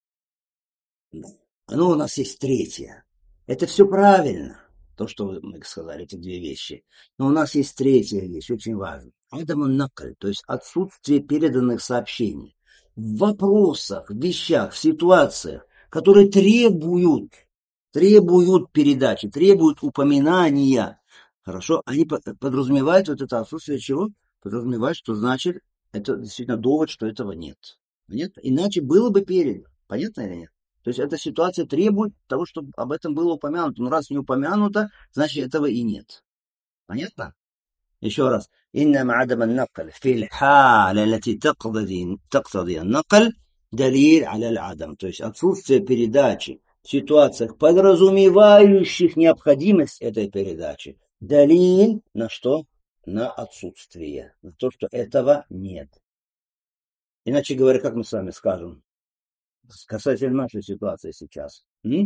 Но у нас есть третье. Это все правильно, то, что мы сказали, эти 2 вещи. Но у нас есть третья вещь, очень важная. Адаму накль, то есть отсутствие переданных сообщений. В вопросах, в вещах, в ситуациях, которые требуют передачи, требуют упоминания. Хорошо? Они подразумевают вот это отсутствие чего? Подразумевают, что значит, это действительно довод, что этого нет. Понятно? Иначе было бы передано. Понятно или нет? То есть эта ситуация требует того, чтобы об этом было упомянуто. Но раз не упомянуто, значит этого и нет. Понятно? Еще раз. إنما عدم النقل في الحالة التي تقتضي النقل دليل على العدم. То есть отсутствие передачи в ситуациях, подразумевающих необходимость этой передачи. Далиль на что? На отсутствие. На то, что этого нет. Иначе говоря, как мы с вами скажем, касательно нашей ситуации сейчас.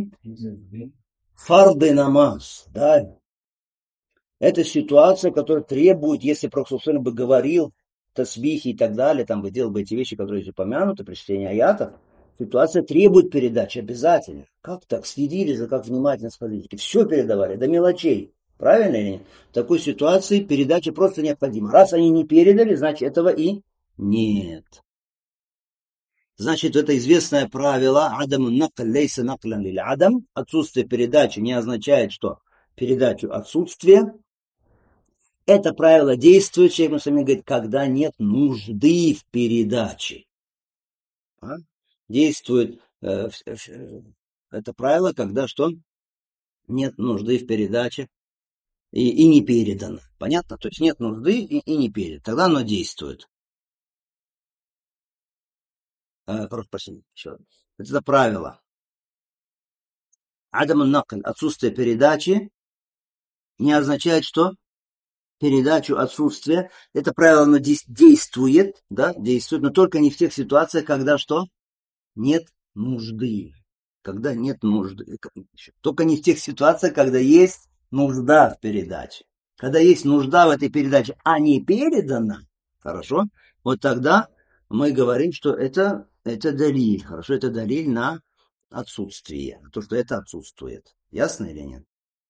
Фарды намаз, да? Это ситуация, которая требует, если Пророк бы говорил, тасбихи и так далее, там бы делал бы эти вещи, которые здесь упомянуты при чтении аятов, ситуация требует передачи обязательно. Как так? Следили за, как внимательно смотрите. Все передавали, до мелочей. Правильно или нет? В такой ситуации передача просто необходима. Раз они не передали, значит этого и нет. Значит, это известное правило «Адаму накль лейса наклан лиль адам». Отсутствие передачи не означает, что передачу отсутствие. Это правило действует, Шейх Мусамин говорит, когда нет нужды в передаче. Действует это правило, когда что? Нет нужды в передаче и не передано. Понятно? То есть нет нужды и не передано. Тогда оно действует. Прошу прощения, еще раз. Это правило. Адаму накль, отсутствие передачи, не означает, что передачу отсутствия. Это правило оно действует, да, действует, но только не в тех ситуациях, когда что? Нет нужды. Когда нет нужды. Только не в тех ситуациях, когда есть нужда в передаче. Когда есть нужда в этой передаче, а не передана, хорошо, вот тогда мы говорим, что это далиль, хорошо, это далиль на отсутствие, то, что это отсутствует. Ясно или нет?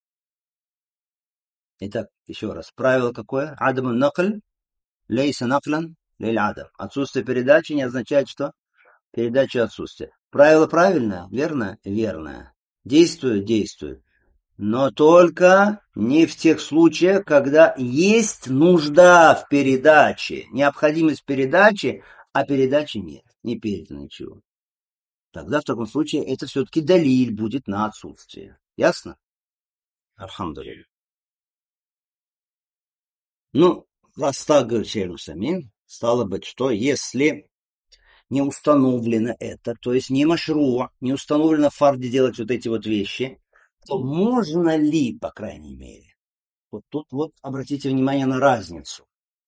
Итак, еще раз. Правило какое? Адам накль, лейса наклан, лейль адам. Отсутствие передачи не означает, что передача отсутствие. Правило правильное? Верно? Верное. Действует? Действует. Но только не в тех случаях, когда есть нужда в передаче, необходимость передачи, а передачи нет, не передано ничего. Тогда в таком случае это все-таки далиль будет на отсутствие. Ясно? Альхамдулилля. Ну, раз так говорит шейх Усамин, стало быть, что если не установлено это, то есть не машру, не установлено в фарде делать вот эти вот вещи, то можно ли, по крайней мере, вот тут вот обратите внимание на разницу.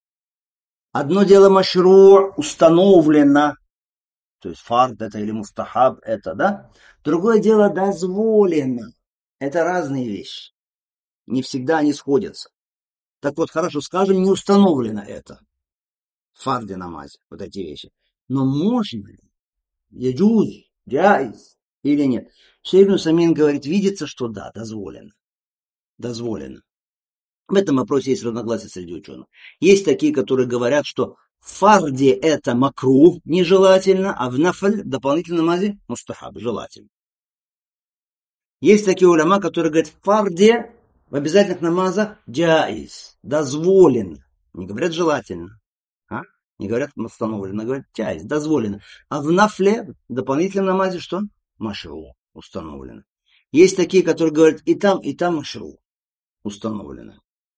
Одно дело машру установлено, то есть фард это или мустахаб это, да? Другое дело дозволено. Это разные вещи. Не всегда они сходятся. Так вот, хорошо, скажем, не установлено это. В фарде намазе, вот эти вещи. Но можно ли? Яджуз, джайз или нет? Шейх Усамин говорит, видится, что да, дозволено. Дозволено. В этом вопросе есть разногласия среди ученых. Есть такие, которые говорят, что в фарде это макрух нежелательно, а в нафль, дополнительном намазе, мустахаб, желательно. Есть такие уляма, которые говорят, в фарде, в обязательных намазах, джаиз, дозволено. Не говорят желательно. Не говорят установлено, говорят джаиз, дозволено. А в нафле, в дополнительном намазе, что? Машру, установлено. Есть такие, которые говорят, и там машру, установлено.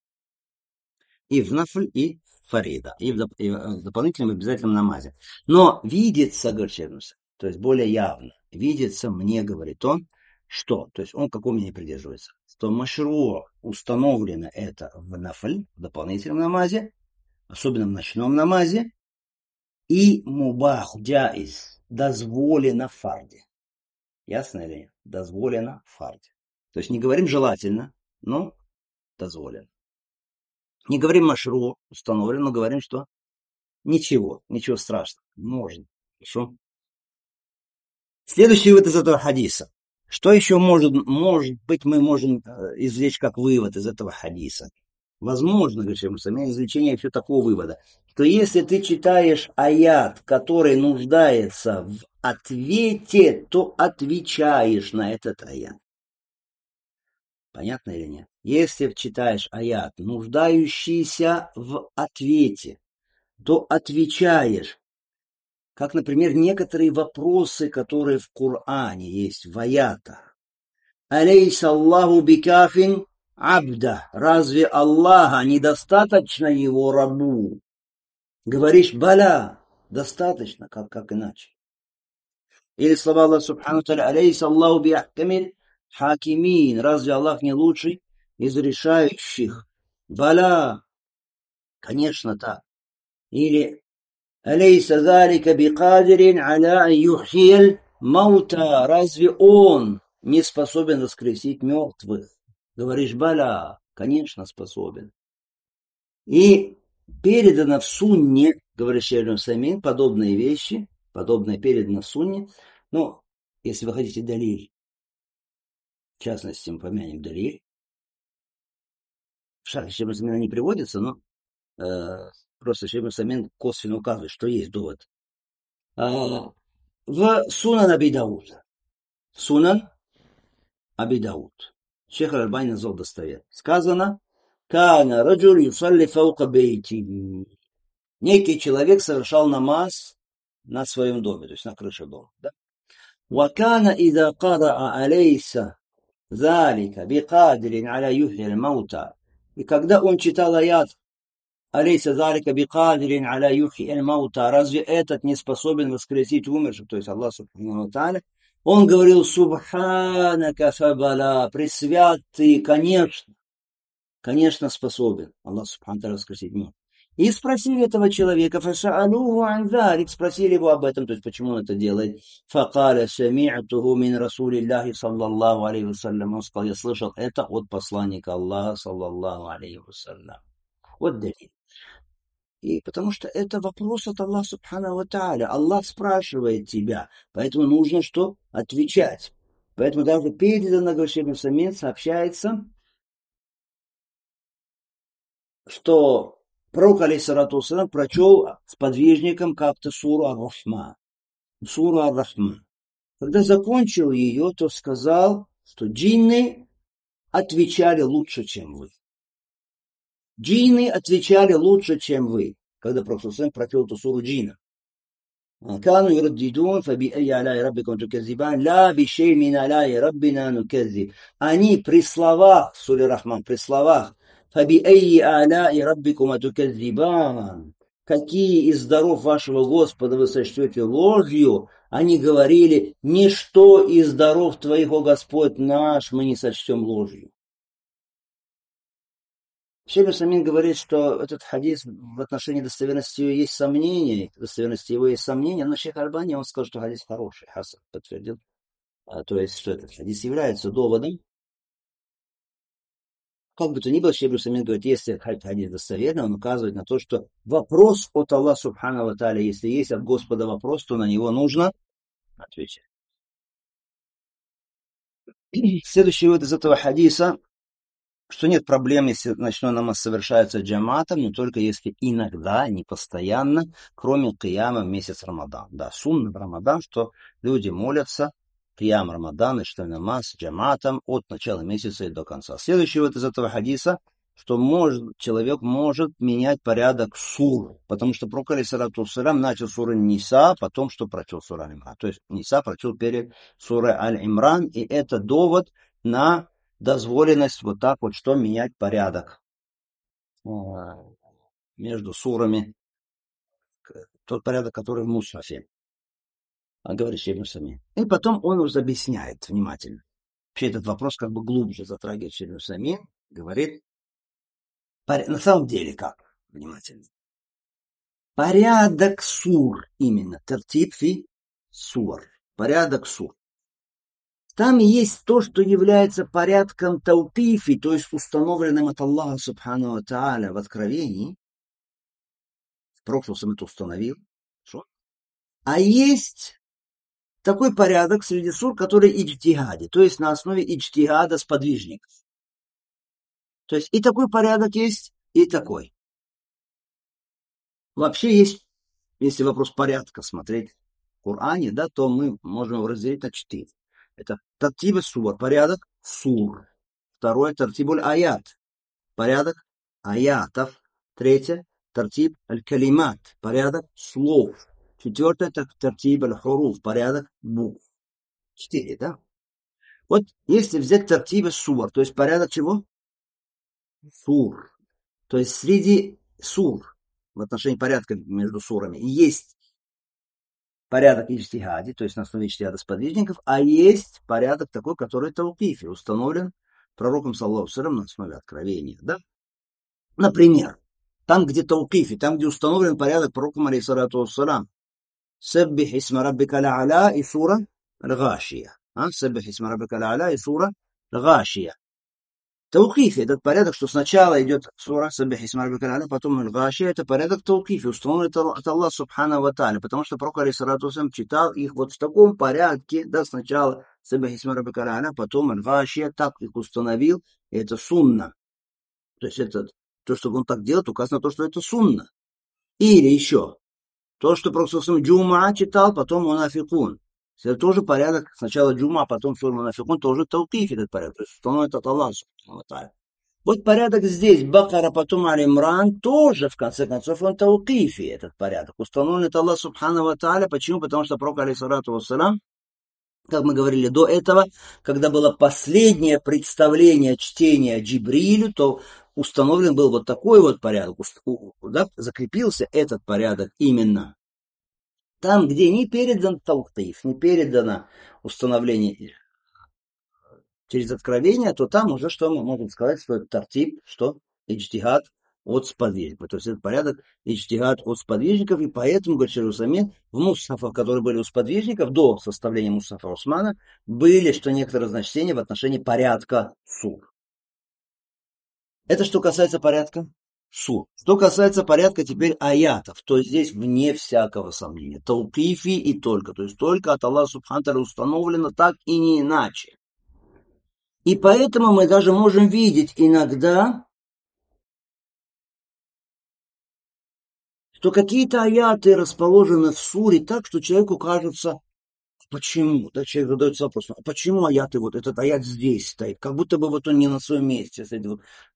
И в нафль, и в фарида, и в дополнительном обязательном намазе. Но видится, говорит Шейх, то есть более явно, видится мне, говорит он, что, то есть он к какому не придерживается, что машру установлено это в нафль, в дополнительном намазе, особенно в ночном намазе, и мубах, джаиз, дозволено в фарде. Ясно или нет? Дозволено в фарде. То есть не говорим желательно, но дозволено. Не говорим машру, установлено, но говорим, что ничего страшного. Можно. Хорошо? Следующий вывод из этого хадиса. Что еще может быть мы можем извлечь как вывод из этого хадиса? Возможно, говорит Шейх Усамин, извлечение еще такого вывода, что если ты читаешь аят, который нуждается в ответе, то отвечаешь на этот аят. Понятно или нет? Если читаешь аят, нуждающийся в ответе, то отвечаешь. Как, например, некоторые вопросы, которые в Коране есть, в аятах. «Алейса Аллаху бикафин абда». Разве Аллаха недостаточно его рабу? Говоришь «Баля». Достаточно, как иначе. Или слова Аллаха Субхану Тааля «Алейса Аллаху биахкамиль хакимин». Разве Аллах не лучший из решающих? Баля. Конечно, так. Или «Алейса залика бикадирин аля ан юхьил маута». Разве он не способен воскресить мертвых? Говоришь «Баля». Конечно, способен. И передано в сунне, говорит Шейх Усамин, подобные вещи, подобное передано в сунне. Но если вы хотите далиль, в частности, мы помянем далиль. В шархе Шейх Усамина не приводится, но просто Шейх Усамин косвенно указывает, что есть довод. В Сунан Аби Дауд. Сунан Аби Дауд. Шейх Аль-Альбани назвал достоверно. Сказано, «Кана раджуль юсалли фаука бейти». Некий человек совершал намаз на своем доме, то есть на крыше дома. Да? «Вакана ида караа алейса залика бикадирин аля юхиль маута». И когда он читал аят «Алейса залика бикадирин аля юхиль маута», разве этот не способен воскресить умерших, то есть Аллах Субхану Тааля, он говорил «Субханака фабала», пресвят ты, конечно способен Аллах Субхану Тааля воскресить мертвых. И спросили этого человека, фасаалуху ан залик, спросили его об этом, то есть почему он это делает. Факаля сами'туху мин расулиллахи саллаллаху алейхи вассалям. Он сказал, я слышал это от посланника Аллаха саллаллаху алейхи вассалям. Вот далиль. И потому что это вопрос от Аллаха Субхану ва Тааля. Аллах спрашивает тебя, поэтому нужно что? Отвечать. Поэтому даже передано, говорит Ибн Самин, сообщается, что пророк, алейхиссалату вассалям, прочел с подвижником как-то суру Ар-Рахман. Суру Ар-Рахман. Когда закончил ее, то сказал, что джинны отвечали лучше, чем вы. Джинны отвечали лучше, чем вы. Когда пророк прочел эту суру джинна. كانوا يرددون فبأي آلاء ربكم تكذبان لا بشيء من آلاء ربنا نكذب. Они при словах, суре Рахман, при словах فبأي آلاء ربكم تكذبان, какие из даров вашего Господа вы сочтете ложью, они говорили, ничто из даров твоих, о Господь наш, мы не сочтем ложью. Шейх Самин говорит, что этот хадис в отношении достоверности его есть сомнения, достоверности его есть сомнения, но Шейх Альбани, он сказал, что хадис хороший, Хасан подтвердил. То есть, что этот хадис является доводом. Как бы то ни было, Шейх Самин говорит, если хадис достоверный, он указывает на то, что вопрос от Аллаха Субхану ва Тааля, если есть от Господа вопрос, то на него нужно отвечать. Следующий вывод из этого хадиса, что нет проблем, если ночной намаз совершается джаматом, но только если иногда, не постоянно, кроме кияма в месяц Рамадан. Да, сунна в Рамадан, что люди молятся киям Рамадан, ночной намаз джаматом от начала месяца и до конца. Следующий вот из этого хадиса, что человек может менять порядок сур, потому что пророк алейхиссалату вассалям начал суру Ниса, потом что прочел суру Аль-Имран. То есть Ниса прочел перед сурой Аль-Имран, и это довод на дозволенность вот так вот что менять порядок между сурами, тот порядок, который в мусхафе, говорит Шейх Ибн Самин. И потом он уже объясняет внимательно. Вообще этот вопрос как бы глубже затрагивает Шейх Ибн Самин, говорит, на самом деле как? Внимательно. Порядок сур именно, тертиб фи сур, порядок сур. Там есть то, что является порядком таукифи, то есть установленным от Аллаха Субхану ва Тааля в Откровении. В прошлом это установил. А есть такой порядок среди сур, который иджтигади, то есть на основе иджтигада сподвижников. То есть и такой порядок есть, и такой. Вообще есть, если вопрос порядка смотреть в Коране, да, то мы можем его разделить на 4. Это тартиб сур, порядок сур. Второе, тартибуль аят, порядок аятов. Третье, тартиб аль-калимат, порядок слов. Четвертое, тартиб аль-хуруф, порядок букв. 4, да? Вот если взять тартиб сур, то есть порядок чего? Сур. То есть среди сур, в отношении порядка между сурами, есть порядок иджтигади, то есть на основе иджтигада сподвижников, а есть порядок такой, который таукифи, установлен пророком саллаллаху алейхи ва саллям на основе откровения. Да? Например, там, где таукифи, там, где установлен порядок пророком алейхиссалату вассалям, «Саббих исма раббика ля-аля» и сура «Ал-Гашия». «Саббих исма раббика ля-аля» и сура «Ал-Гашия». Таукифи, этот порядок, что сначала идет сура «Саббих исма раббика ля-аля», потом «Ал-Гашия», это порядок таукифи, установлен от Аллаха Субхану ва Тааля, потому что пророк алейхиссалату вассалям читал их вот в таком порядке, да, сначала «Саббих исма раббика ля-аля», потом «Ал-Гашия», так их установил, и это сунна. То есть это то, что он так делает, указано на то, что это сунна. Или еще, то, что пророк Джума читал, потом Мунафикун. Это тоже порядок, сначала Джума, потом сура Мунафикун, тоже таукиф этот порядок, то есть установлен от Аллаха. Вот порядок здесь, Бакара, потом Аль-Имран, тоже, в конце концов, он таукифи, этот порядок, установлен от Аллаха Субхану ва Тааля. Почему? Потому что пророк, алейхиссалату вассалям, как мы говорили до этого, когда было последнее представление чтения Джибрилю, то установлен был вот такой вот порядок, да, закрепился этот порядок именно. Там, где не передан таукиф, не передано установление через откровение, то там уже что мы можем сказать, что это тартиб, что иджтигад от сподвижников. То есть это порядок иджтигад от сподвижников, и поэтому, говорит Шейх Самин, в мусхафах, которые были у сподвижников, до составления мусхафа Усмана, были, что некоторые разночтения в отношении порядка сур. Это что касается порядка сур. Что касается порядка теперь аятов, то здесь вне всякого сомнения. Таукифи и только. То есть только от Аллаха Субхану ва Тааля установлено так и не иначе. И поэтому мы даже можем видеть иногда, что какие-то аяты расположены в суре так, что человеку кажется, почему? Да, человек задается вопросом, а почему аяты, вот этот аят здесь стоит? Как будто бы вот он не на своем месте стоит.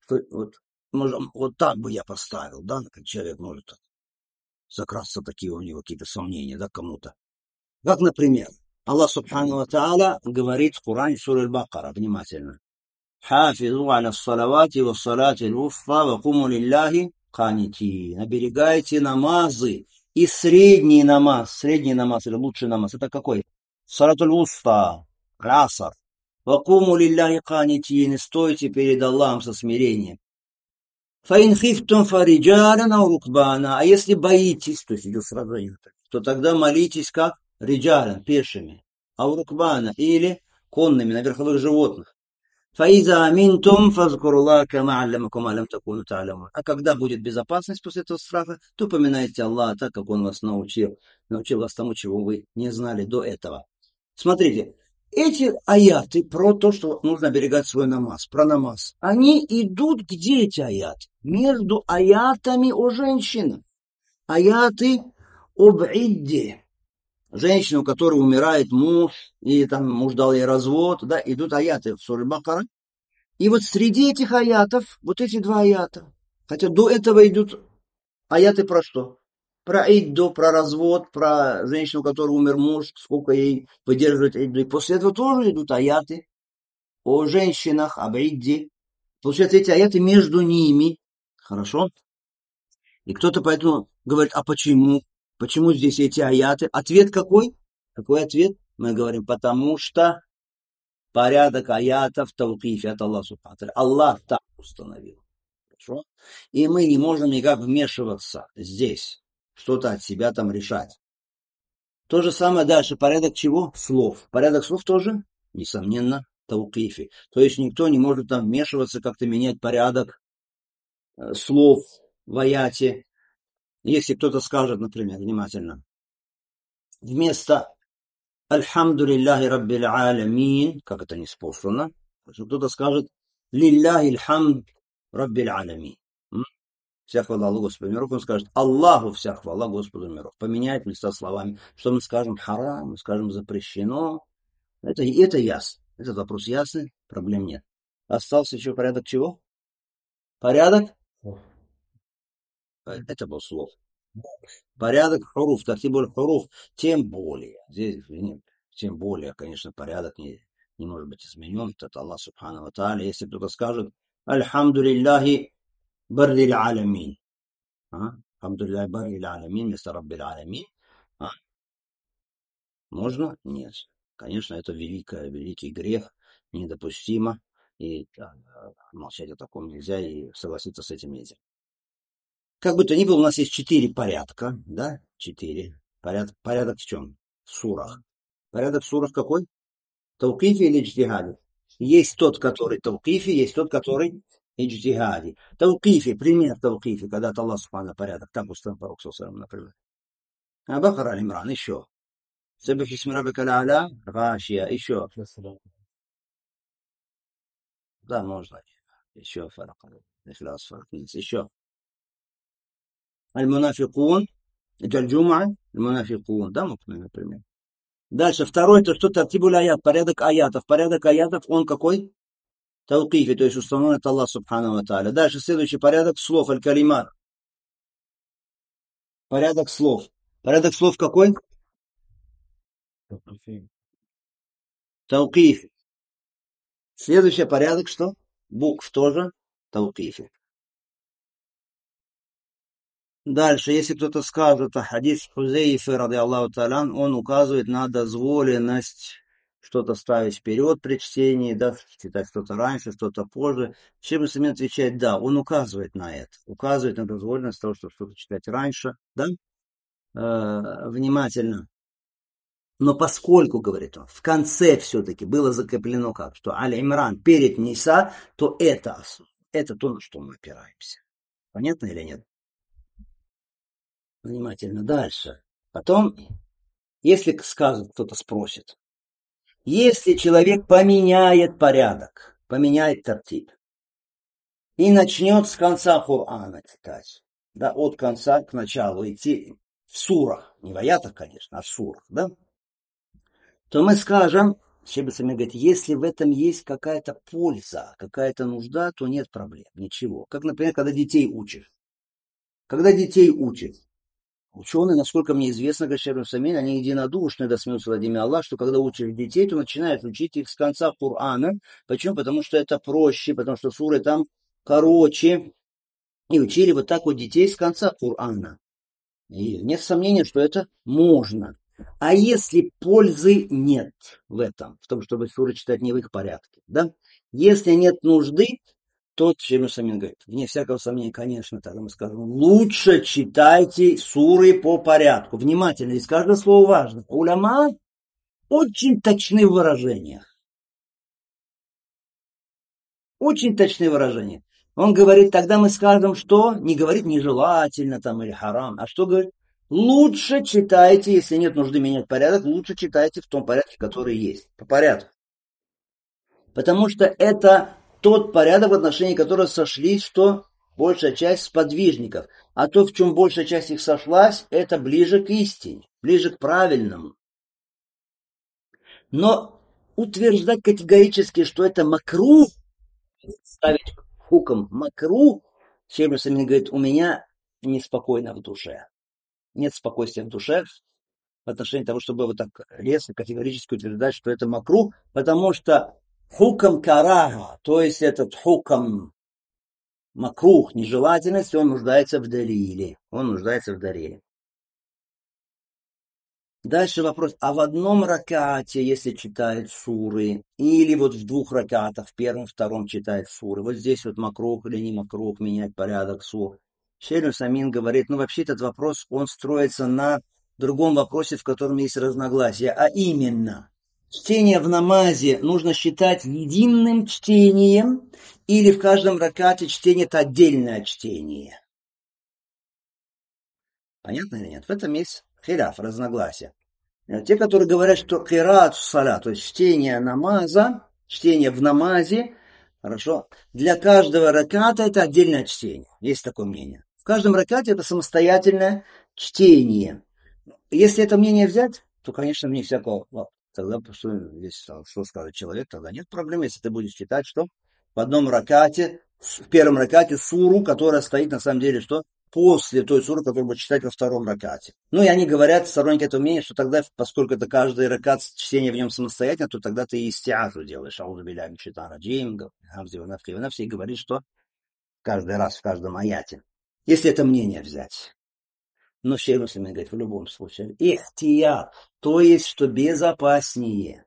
Может, вот так бы я поставил, да, как человек может закрасться, такие у него какие-то сомнения, да, кому-то. Как, например, Аллах Субхану ва Тааля говорит в Коране, сура Аль-Бакара, внимательно. Хафизу аля салавати ва салати аль-уффа ва куму лилляхи канитин. Оберегайте намазы и средний намаз или лучший намаз. Это какой? Салат аль-уффа, асар. Ва куму лилляхи канитин. И стойте перед Аллахом со смирением. Фаин хифтум фариджалан ау рукбана. А если боитесь, то есть идет сражение, то тогда молитесь как риджалан, пешими, ау рукбана, или конными, на верховых животных. Фаиза аминтум фазкуруллаха кама аллямакум ма лям такуну та'ламун. А когда будет безопасность после этого страха, то поминайте Аллаха так, как Он вас научил вас тому, чего вы не знали до этого. Смотрите, эти аяты про то, что нужно оберегать свой намаз, про намаз, они идут, где эти аяты? Между аятами о женщинах. Аяты об идде. Женщина, у которой умирает муж, и там муж дал ей развод, да, идут аяты в суре Бакара. И вот среди этих аятов, вот эти два аята, хотя до этого идут аяты про что? Про идду, про развод, про женщину, у которой умер муж, сколько ей выдерживать идду. И после этого тоже идут аяты о женщинах, об идде. Получается, эти аяты между ними. Хорошо? И кто-то поэтому говорит, а почему? Почему здесь эти аяты? Ответ какой? Какой ответ? Мы говорим, потому что порядок аятов таукифи от Аллаха Субхану ва Тааля. Аллах так установил. Хорошо? И мы не можем никак вмешиваться здесь, что-то от себя там решать. То же самое дальше. Порядок чего? Слов. Порядок слов тоже, несомненно, таукифи. То есть никто не может там вмешиваться, как-то менять порядок слов в аяте. Если кто-то скажет, например, внимательно, вместо «Альхамдулиллахи раббил алямин», как это не спослано, кто-то скажет «Лилляхи лхамд раббил алямин». Вся хвала Аллаху Господу миров, он скажет Аллаху вся хвала Господу миров. Поменяет места словами. Что мы скажем харам, мы скажем запрещено. Это ясно. Этот вопрос ясный, проблем нет. Остался еще порядок чего? Порядок? Это был слов. Порядок хуруф, так тем более хуруф, тем более. Здесь нет, тем более, конечно, порядок не может быть изменен. Это Аллах Субхану ва Тааля. Если кто-то скажет Альхамдулиллахи баррил алямин. Алхамдулилляхи баррил алямин вместо раббил алямин. Можно? Нет. Конечно, это великий грех, недопустимо. И молчать о таком нельзя, и согласиться с этим нельзя. Как бы то ни было, у нас есть 4 порядка, да? 4. Порядок в чем? В сурах. Порядок в сурах какой? Таукифи или иджтигади? Есть тот, который таукифи, есть тот, который иджтигади. Таукифи, пример таукифи, когда Аллах Субхану порядок. Так установил пророк саллаллаху, например. Бакара аль-Имран, еще. Саббих исми раббика аль-а'ля, гашия, еще. Да, можно. Еще фарак. Ихляс, фарак. Еще. Аль-Мунафикун. Джаль-Джум'a. Аль-Мунафикун. Да, например. Дальше. Второй, то что тартибуль аят. Порядок аятов. Порядок аятов, он какой? Таукифи, то есть установлен от Аллаха Субхану ва Тааля. Дальше следующий порядок слов. Аль-Калимат. Порядок слов. Порядок слов какой? Таукифи. Следующий порядок что? Букв тоже таукифи. Дальше, если кто-то скажет, хадис Хузейфы, ради Аллаху та'алян, он указывает на дозволенность что-то ставить вперед при чтении, да, читать что-то раньше, что-то позже. Шейх Усаймин отвечает, да, он указывает на это, указывает на дозволенность того, чтобы что-то читать раньше, да, внимательно. Но поскольку, говорит он, в конце все-таки было закреплено как, что Аль-Имран перед Ниса, то это то, на что мы опираемся. Понятно или нет? Внимательно дальше. Потом, если скажут, кто-то спросит, если человек поменяет порядок, поменяет тартиб и начнет с конца Корана читать, да, от конца к началу идти в сурах, не в аятах, конечно, а в сурах, да, то мы скажем, Шейб-эй-Самин говорит, если в этом есть какая-то польза, какая-то нужда, то нет проблем, ничего. Как, например, когда детей учишь. Когда детей учат, ученые, насколько мне известно, говорят, Шейб-эй-Самин, они единодушны, да смеются во имя Аллаха, что когда учишь детей, то начинаешь учить их с конца Корана. Почему? Потому что это проще, потому что суры там короче. И учили вот так вот детей с конца Корана. И нет сомнения, что это можно. А если пользы нет в этом, в том, чтобы суры читать не в их порядке, да? Если нет нужды, то Шейб Самин говорит, вне всякого сомнения, конечно, тогда мы скажем, лучше читайте суры по порядку. Внимательно, здесь каждое слово важно. Уляма очень точны в выражениях. Очень точные выражения. Он говорит, тогда мы скажем, что не говорит нежелательно там или харам, а что говорит? Лучше читайте, если нет нужды менять порядок, лучше читайте в том порядке, который есть. По порядку. Потому что это тот порядок, в отношении которого сошлись, что большая часть сподвижников. А то, в чем большая часть их сошлась, это ближе к истине, ближе к правильному. Но утверждать категорически, что это макрух, ставить хуком макрух, Шейб Самин говорит, у меня неспокойно в душе. Нет спокойствия в душе в отношении того, чтобы вот так резко, категорически утверждать, что это макрух, потому что хуком карага, то есть этот хуком макрух, нежелательность, он нуждается в далиле. Он нуждается в далиле. Дальше вопрос, а в одном ракате, если читает суры, или вот в двух ракатах, в первом, втором читает суры, вот здесь вот макрух или не макрух, менять порядок сур. Шейб Самин говорит, ну вообще этот вопрос, он строится на другом вопросе, в котором есть разногласия, а именно, чтение в намазе нужно считать единым чтением, или в каждом ракате чтение это отдельное чтение. Понятно или нет? В этом есть хиляф, разногласия. Те, которые говорят, что кираат саля, то есть чтение намаза, чтение в намазе, хорошо, для каждого раката это отдельное чтение. Есть такое мнение. В каждом ракате это самостоятельное чтение. Если это мнение взять, то, конечно, мне всякого. Тогда что скажет человек, тогда нет проблем, если ты будешь читать, что в одном ракате, в первом ракате суру, которая стоит на самом деле, что после той суры, которую будешь читать во втором ракате. Ну и они говорят, сторонники этого мнения, что тогда, поскольку это каждый ракат, чтение в нем самостоятельно, то тогда ты и истиазу делаешь. Аузу билляхи минаш шайтанир раджим, гамзи ва нафхи ва нафси, и говорит, что каждый раз в каждом аяте. Если это мнение взять. Но Шейб Самин говорит, в любом случае, ихтия, то есть, что безопаснее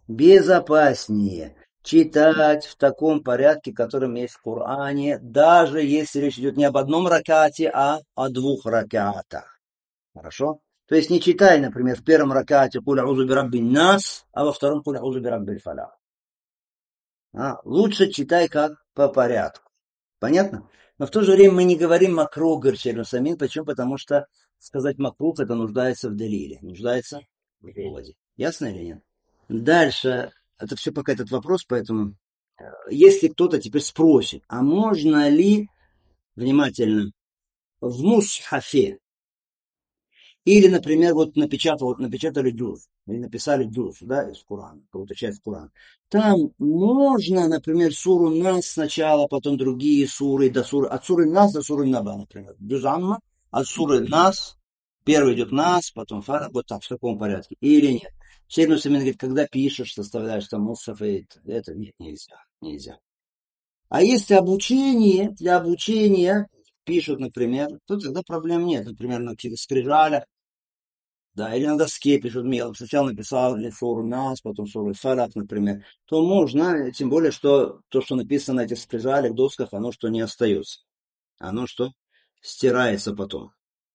читать в таком порядке, которым есть в Коране, даже если речь идет не об одном ракате, а о двух ракатах. Хорошо? То есть не читай, например, в первом ракате «Куль аузу бираббин нас», а во втором «Куль аузу бираббиль фалах». Лучше читай как по порядку. Понятно? Но в то же время мы не говорим макрух, говорит Шейб Самин. Почему? Потому что сказать макрух это нуждается в далиле, нуждается в доводе. Ясно или нет? Дальше, это все пока этот вопрос, поэтому если кто-то теперь спросит, а можно ли, внимательно, в мусхафе, или, например, вот напечатали джуз, или написали джуз, да, из Корана, какую-то часть Корана. Там можно, например, суру Нас сначала, потом другие суры, от суры Нас до суры Наба, например. Джуз Амма, от суры Нас, первый идет Нас, потом Фара, вот так, в таком порядке. Или нет. Шейб Самин говорит, когда пишешь, составляешь там мусхаф, это нет, нельзя. А если для обучения пишут, например, то тогда проблем нет. Например, на каких-то скрижалях, да, или на доске пишут мелом. Сначала написал суру Нас, потом суру Фалак, например. То можно, тем более, что то, что написано на этих скрижалях, досках, оно что не остается. Оно что стирается потом.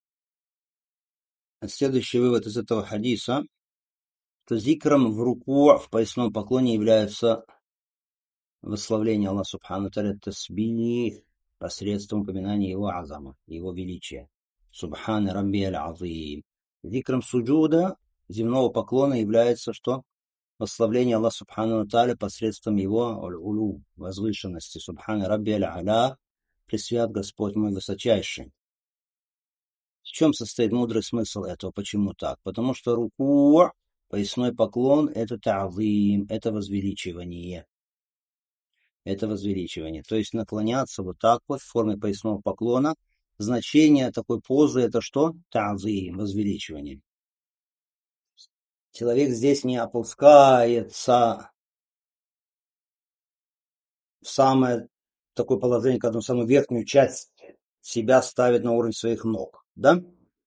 Следующий вывод из этого хадиса, что зикром в руку, в поясном поклоне является восславление Аллаха Субхану Та'аля, тасбих, посредством упоминания его азама, его величия. Субхан Рабби аль-Азим. Зикром суджуда, земного поклона, является что? Восславление Аллаха Субхану Тааля посредством его улу, возвышенности. Субхан Рабби аль-Аля, пресвят Господь мой высочайший. В чем состоит мудрый смысл этого? Почему так? Потому что руку, поясной поклон, это та'зим, это возвеличивание. Это возвеличивание. То есть наклоняться вот так вот в форме поясного поклона. Значение такой позы это что? Та'зим, возвеличивание. Человек здесь не опускается в самое такое положение, когда он самую верхнюю часть себя ставит на уровень своих ног. Да?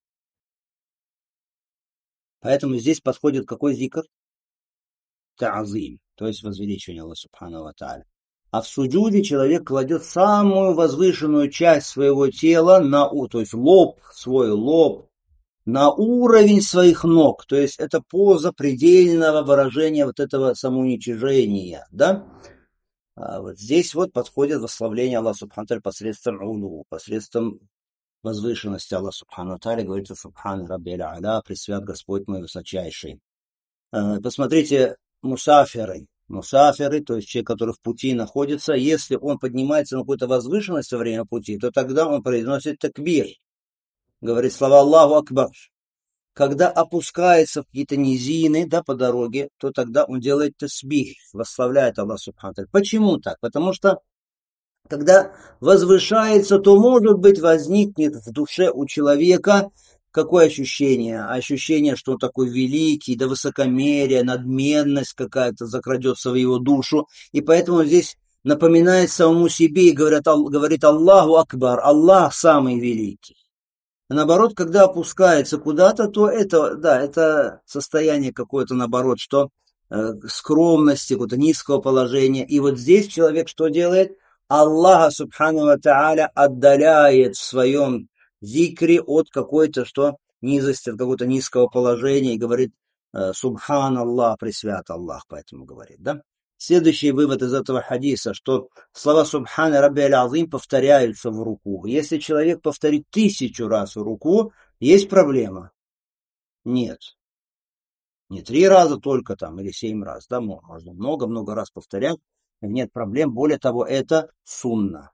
Поэтому здесь подходит какой зикр? Та'зим, то есть возвеличивание Аллаха Субхану ва Тааля. А в суджуде человек кладет самую возвышенную часть своего тела, то есть свой лоб, на уровень своих ног. То есть это поза предельного выражения вот этого самоуничижения. Да? А вот здесь вот подходит восславление Аллаха Субхану ва Тааля посредством улу, посредством возвышенности Аллаха Субхану ва Тааля. Говорится Субхан Рабби аль-Аля, пресвят Господь мой высочайший. Посмотрите, мусафиры, то есть человек, который в пути находится, если он поднимается на какую-то возвышенность во время пути, то тогда он произносит такбир, говорит слова Аллаху Акбар. Когда опускается в какие-то низины, да, по дороге, то тогда он делает тасбих, восславляет Аллах Субхану. Почему так? Потому что когда возвышается, то, может быть, возникнет в душе у человека какое ощущение? Ощущение, что он такой великий, да высокомерие, надменность какая-то закрадется в его душу. И поэтому здесь напоминает самому себе и говорит Аллаху Акбар, Аллах самый великий. А наоборот, когда опускается куда-то, то это состояние какое-то, наоборот, что скромности, какого-то низкого положения. И вот здесь человек что делает? Аллаха Субхану ва Тааля отдаляет в своем зикре от какой-то низости, от какого-то низкого положения и говорит Субхан Аллах, пресвят Аллах, поэтому говорит, да? Следующий вывод из этого хадиса, что слова Субхан Рабби аль-Азим повторяются в руку. Если человек повторит 1000 раз в руку, есть проблема? Нет. Не 3 раза только там или 7 раз, да, можно много-много раз повторять. Нет проблем. Более того, это сунна.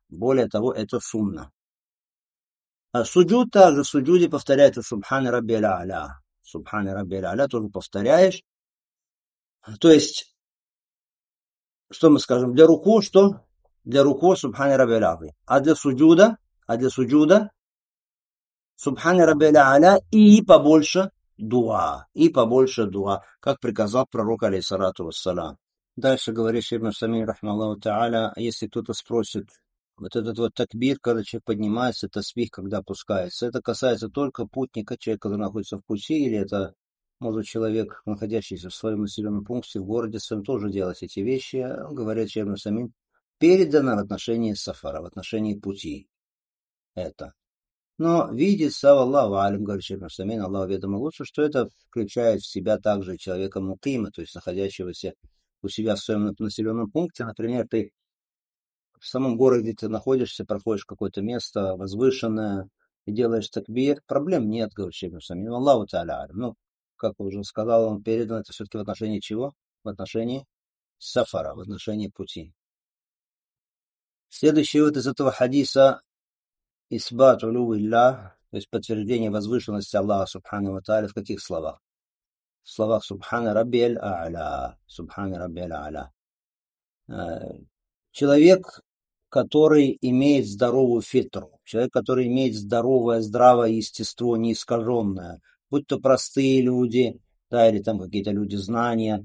А суджуд также, в суджуде повторяется Субхан Рабби аль-А'ля. Субхан Рабби аль-А'ля тоже повторяешь. То есть, что мы скажем? Для руку что? Для руку Субхан Рабби аль-А'ля. А для суджуда Субхан Рабби аль-А'ля и побольше дуа. Как приказал пророк алейхиссалату вассалям. Дальше говорит Ибн Самин, рахмаллаху та'аля, если кто-то спросит, вот этот вот такбир, когда человек поднимается, тасбих, когда опускается, это касается только путника, человека, который находится в пути, или это может человек, находящийся в своем населенном пункте, в городе своем, тоже делать эти вещи, говорит Ибн Самин, передано в отношении сафара, в отношении пути. Это. Но видит, Аллаху алим, говорит Ибн Самин, Аллаху ведомо лучше, что это включает в себя также человека мукима, то есть находящегося у себя в своем населенном пункте. Например, ты в самом городе ты находишься, проходишь какое-то место возвышенное и делаешь такбир, проблем нет, говорит Ибн Самин, Аллаху та'аля алим. Ну, как уже сказал, он передан это все-таки в отношении чего? В отношении сафара, в отношении пути. Следующий вот из этого хадиса Исбат улу илля, то есть подтверждение возвышенности Аллаха Субхану ва Тааля в каких словах? В словах Субхана Рабби аль-А'ля. Субхана Рабби аль-А'ля. Человек, который имеет здоровую фитру, человек, который имеет здравое естество, неискаженное, будь то простые люди, да, или там какие-то люди знания,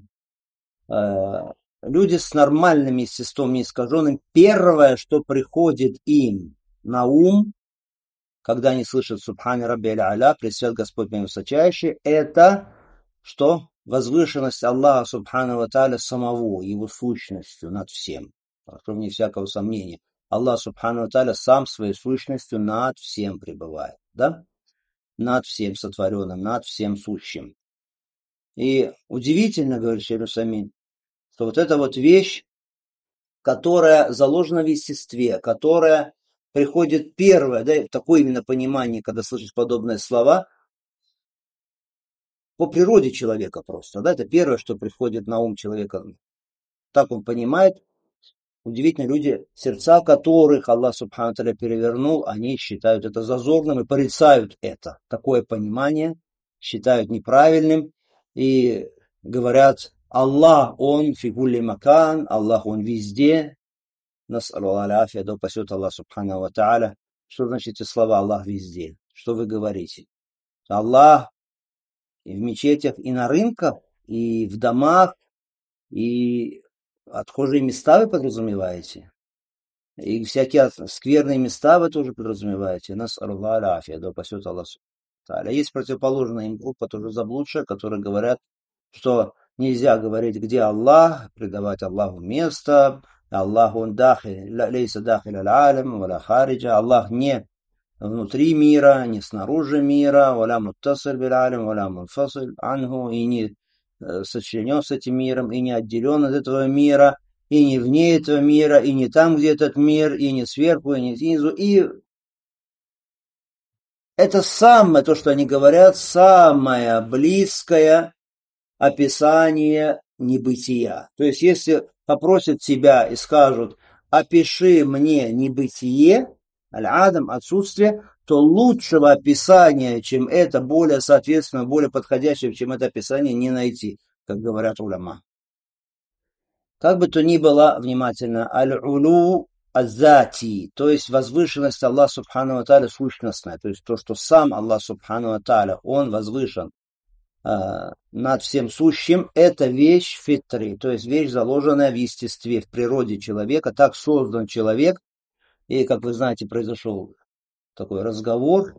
люди с нормальным естеством, неискаженным, первое, что приходит им на ум, когда они слышат Субхан Рабби аль-А'ля, пресвят Господь мой высочайший, это что? Возвышенность Аллаха Субхану ва Тааля самого, его сущностью над всем. Вне всякого сомнения. Аллах Субхану ва Тааля сам своей сущностью над всем пребывает. Да? Над всем сотворенным, над всем сущим. И удивительно, говорит Шейх Самин, что вот эта вот вещь, которая заложена в естестве, которая приходит первое, да, такое именно понимание, когда слышишь подобные слова, по природе человека просто, да, это первое, что приходит на ум человека. Так он понимает. Удивительно, люди, сердца которых Аллах Субхану Тааля перевернул, они считают это зазорным и порицают это. Такое понимание считают неправильным и говорят: Аллах, Он фигулли макан, Аллах, Он везде. Нас Аллах, да упасет Аллах Субхану Ва Тааля. Что значит эти слова «Аллах везде»? Что вы говорите? Аллах и в мечетях, и на рынках, и в домах, и отхожие места вы подразумеваете? И всякие скверные места вы тоже подразумеваете. Нас Аллах, да упасет Аллах. Есть противоположная им группа, тоже заблудшая, которые говорят, что нельзя говорить, где Аллах, придавать Аллаху место. Аллах он дахи, лейса дахиль аль-алям, валя хариджа. Аллах не внутри мира, не снаружи мира, валя муттасиль биль-алям, валя мунфасиль анху, и не сочленен с этим миром, и не отделен от этого мира, и не вне этого мира, и не там, где этот мир, и не сверху, и не снизу. И это самое, то, что они говорят, самое близкое описание небытия. То есть, если попросят тебя и скажут: опиши мне небытие, аль-адам, отсутствие, то лучшего описания, чем это, более соответственно, более подходящего, чем это описание, не найти, как говорят уляма. Как бы то ни было, внимательно, аль-улу азати, то есть возвышенность Аллаха Субхану Ва Тааля сущностная, то есть то, что сам Аллах Субхану Ва Тааля, Он возвышен над всем сущим, это вещь фитри, то есть вещь, заложенная в естестве, в природе человека, так создан человек. И, как вы знаете, произошел такой разговор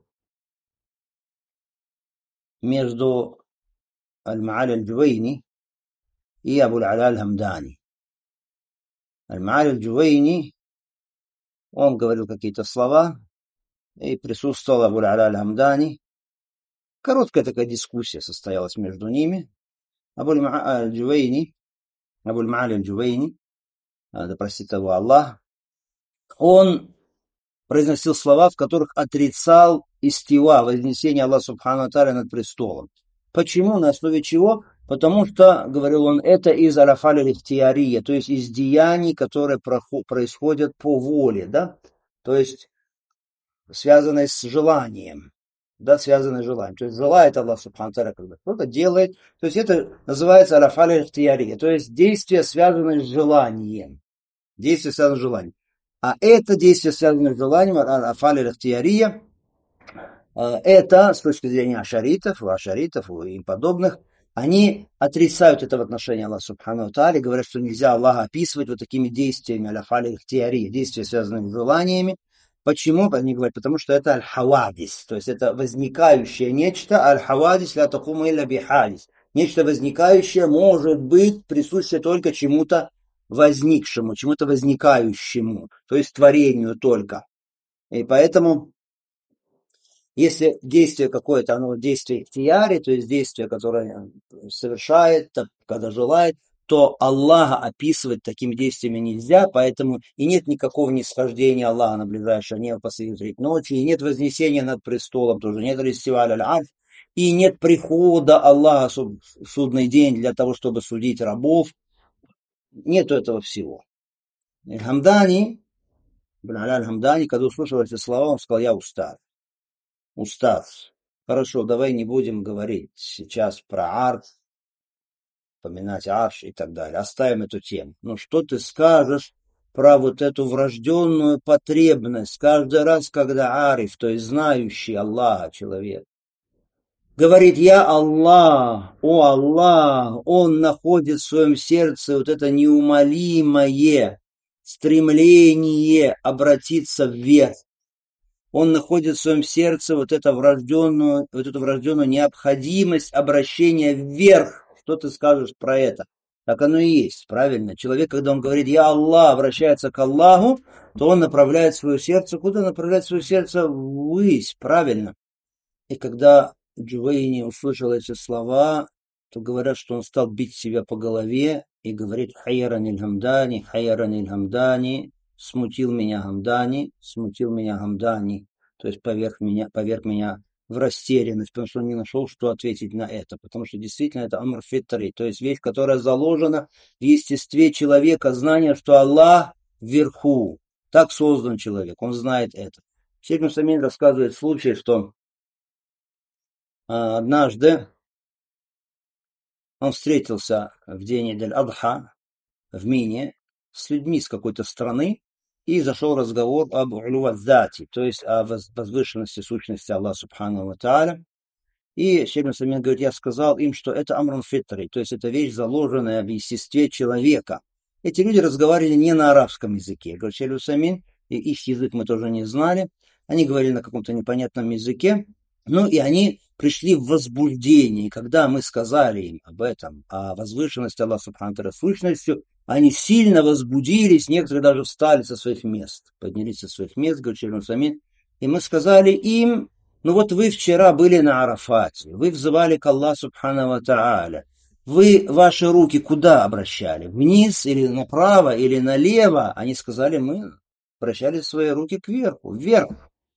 между Аль-Ма'али Аль-Джувайни и Абу-А'ля Аль-Хамдани. Аль-Ма'али Аль-Джувайни, он говорил какие-то слова, и присутствовал Абу-А'ля Аль-Хамдани. Короткая такая дискуссия состоялась между ними. Абу-Ма'али Аль-Джувайни, да простит его Аллах, он произносил слова, в которых отрицал истива, вознесение Аллаха Субхану Ва Тааля над престолом. Почему? На основе чего? Потому что, говорил он, это из арафаль аль-ихтиярия, то есть из деяний, которые происходят по воле, да? То есть связанные с желанием, да, связанные с желанием. То есть желает Аллах Субхану Ва Тааля, когда кто-то делает, то есть это называется арафаль аль-ихтиярия, то есть действия, связанные с желанием. Действия, связанные с желанием. А это действие, связанное с желанием, афаль аль-ихтиярия, это, с точки зрения ашаритов и им подобных, они отрицают это в отношении Аллаха Субхану Ва Тааля, говорят, что нельзя Аллаха описывать вот такими действиями, аль-афаль аль-ихтиярия, действия, связанные с желаниями. Почему? Они говорят, потому что это аль-хавадис, то есть это возникающее нечто, аль-хавадис ля такума илля бихадис. Нечто возникающее может быть присуще только чему-то возникшему, чему-то возникающему, то есть творению только. И поэтому, если действие какое-то, оно действие ихтияри, то есть действие, которое совершает, когда желает, то Аллаха описывать такими действиями нельзя, поэтому и нет никакого нисхождения Аллаха на ближайшее небо посреди третьей ночи, и нет вознесения над престолом, тоже нет рестиваля аль-арф, и нет прихода Аллаха в судный день для того, чтобы судить рабов. Нету этого всего. Хамдани, Хамдани, когда услышал эти слова, он сказал: я устал. Хорошо, давай не будем говорить сейчас про арш, вспоминать арш и так далее. Оставим эту тему. Но что ты скажешь про вот эту врожденную потребность каждый раз, когда ариф, то есть знающий Аллаха человек, говорит: я Аллах, о Аллах, он находит в своем сердце вот это неумолимое стремление обратиться вверх. Он находит в своем сердце вот эту врожденную необходимость обращения вверх. Что ты скажешь про это? Так оно и есть, правильно? Человек, когда он говорит: я Аллах, обращается к Аллаху, то он направляет свое сердце. Куда направляет свое сердце? Ввысь, правильно? И когда Джувайни услышал эти слова, то говорят, что он стал бить себя по голове и говорит: хайран иль хамдани, хайран иль хамдани, смутил меня Гамдани, то есть поверг меня в растерянность, потому что он не нашел, что ответить на это, потому что действительно это амр фитри, то есть вещь, которая заложена в естестве человека, знание, что Аллах вверху, так создан человек, он знает это. Шейх Нусаймин рассказывает случай, что однажды он встретился в день Ид-аль-Адха в Мине с людьми с какой-то страны, и зашел разговор об улуват-зати, то есть о возвышенности сущности Аллаха Субхану ва Тааля. И Шейх Нусаймин говорит, я сказал им, что это амрун фитри, то есть это вещь, заложенная в естестве человека. Эти люди разговаривали не на арабском языке. Говорит Шейх Нусаймин, и их язык мы тоже не знали. Они говорили на каком-то непонятном языке. Ну и они пришли в возбуждение. Когда мы сказали им об этом, о возвышенности Аллаха Субхану ва Тааля сущностью, они сильно возбудились, некоторые даже встали со своих мест, поднялись со своих мест, говорит Шейх Нусаймин. И мы сказали им, ну вот вы вчера были на Арафате, вы взывали к Аллаху Субхану ва Тааля. Вы ваши руки куда обращали? Вниз или направо или налево? Они сказали, мы обращали свои руки кверху, вверх.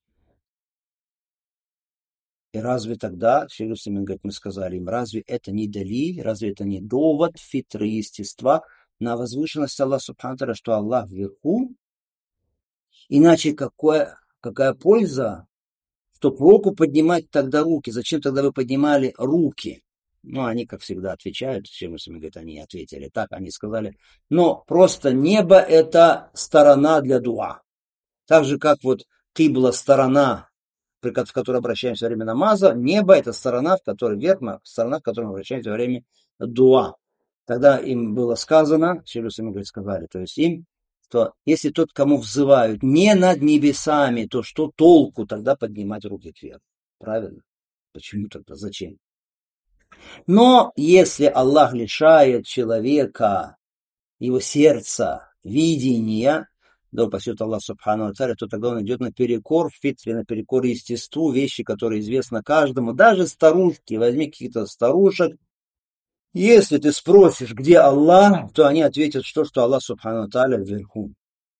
И разве тогда, Шейх Нусаймин говорит, мы сказали им, разве это не далиль, разве это не довод фитры естества на возвышенность Аллаха Субхану ва Тааля, что Аллах вверху? Иначе какая польза? Чтоб руку поднимать тогда руки. Зачем тогда вы поднимали руки? Ну, они, как всегда, отвечают. Чем говорят, они ответили так, они сказали. Но просто небо – это сторона для дуа. Так же, как вот кибла – сторона, в которой обращаемся во время намаза. Небо – это сторона, в которой вверх, сторона, в которой мы обращаемся во время дуа. Тогда им было сказано, Шейху говорит, сказали, то есть им, что если тот, кому взывают не над небесами, то что толку тогда поднимать руки кверху? Правильно? Почему тогда? Зачем? Но если Аллах лишает человека его сердца, видения, да упасет Аллах Субхану ва Тааля, то тогда он идет наперекор фитре, наперекор естеству, вещи, которые известны каждому, даже старушки, возьми каких-то старушек. Если ты спросишь, где Аллах, то они ответят, что Аллах Субхану ва Тааля вверху.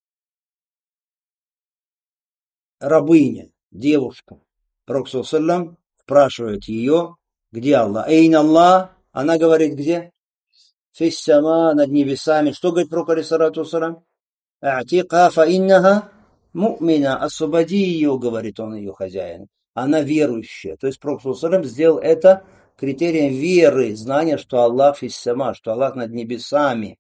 Рабыня, девушка, Пророк ﷺ спрашивает ее, где Аллах. Эйн Аллах, она говорит, где? Фиссама, над небесами. Что говорит Пророк ﷺ? А'тика фа иннаха му'мина, освободи ее, говорит он ее хозяин. Она верующая. То есть Пророк ﷺ сделал это критерием веры, знания, что Аллах фиссама, что Аллах над небесами.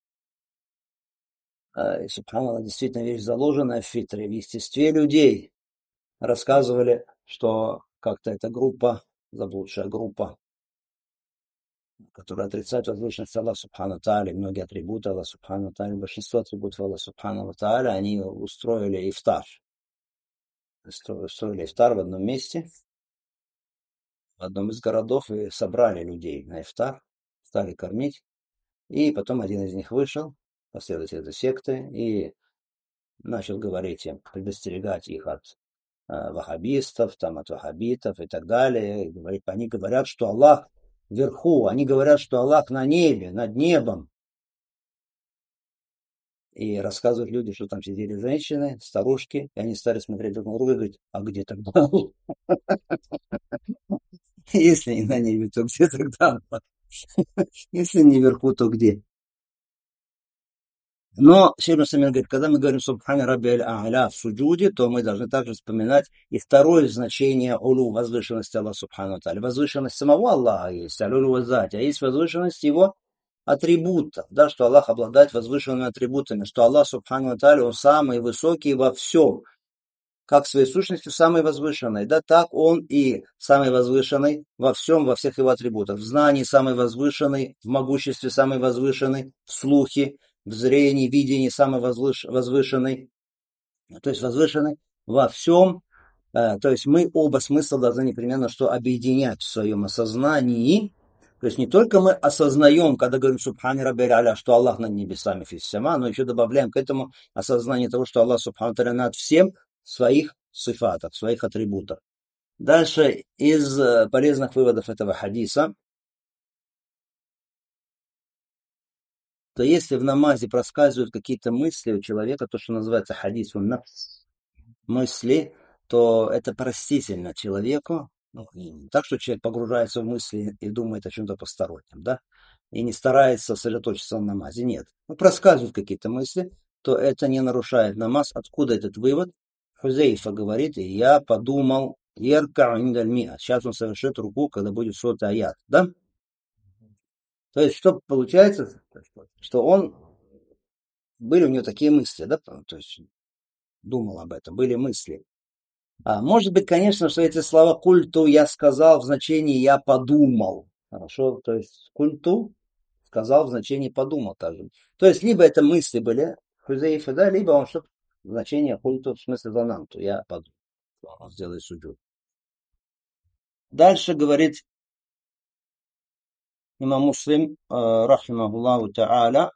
Субханаллах, действительно вещь заложенная в фитре, в естестве людей. Рассказывали, что как-то эта группа, заблудшая группа, которая отрицает возвышенность Аллаха Субхану ва Тааля, многие атрибуты Аллаха Субхану ва Тааля, большинство атрибутов Аллаха Субхану ва Тааля, они устроили ифтар. Устроили ифтар в одном месте, в одном из городов, и собрали людей на ифтар, стали кормить. И потом один из них вышел, последователь этой секты, и начал говорить им, предостерегать их от ваххабистов, там, от ваххабитов и так далее. Они говорят, что Аллах вверху, они говорят, что Аллах на небе, над небом. И рассказывают люди, что там сидели женщины, старушки, и они стали смотреть друг на друга и говорить, а где тогда Аллах? Если не на небе, то где тогда Аллах? Если не вверху, то где? Но Шейх Нусаймин говорит, когда мы говорим «Субхана Рабби аль-А'ля» в суджуде, то мы должны также вспоминать и второе значение улу, возвышенности Аллаха Субхану ва Тааля. Возвышенность самого Аллаха есть, аль-улу ва-зати, а есть возвышенность его атрибутов, да, что Аллах обладает возвышенными атрибутами, что Аллах Субхану ва Тааля, он самый высокий во всем, как своей сущностью самый возвышенный, да, так он и самый возвышенный во всем, во всех его атрибутах. В знании самый возвышенный, в могуществе самый возвышенный, в слухе, в зрении, видении самый возвышенный, то есть возвышенный во всем. То есть мы оба смысла должны непременно что объединять в своем осознании. То есть не только мы осознаем, когда говорим «Субхани Рабби аль-А'ля», что Аллах над небесами фиссама, но еще добавляем к этому осознание того, что Аллах Субхану ва Тааля над всем в своих сифатах, в своих атрибутах. Дальше из полезных выводов этого хадиса. то если в намазе проскальзывают какие-то мысли у человека, то, что называется хадисун нафс, мысли, то это простительно человеку. Ну, не так, что человек погружается в мысли и думает о чем-то постороннем, да, и не старается сосредоточиться на намазе. Нет. Ну, проскальзывают какие-то мысли, то это не нарушает намаз. Откуда этот вывод? Хузейфа говорит, и я подумал, ярка индальмиа. Сейчас он совершит руку, когда будет 100-й аят, да? То есть, что получается, что были у него такие мысли, да, то есть думал об этом, были мысли. Может быть, конечно, что эти слова культу я сказал в значении я подумал. Хорошо, то есть культу сказал в значении подумал также. То есть, либо это мысли были Хузейфа, да, либо он что-то значение культу, в смысле занамту, я подумал. Он сделает суджуд. Дальше говорит имам Муслим, рахимахуллаху та'аля,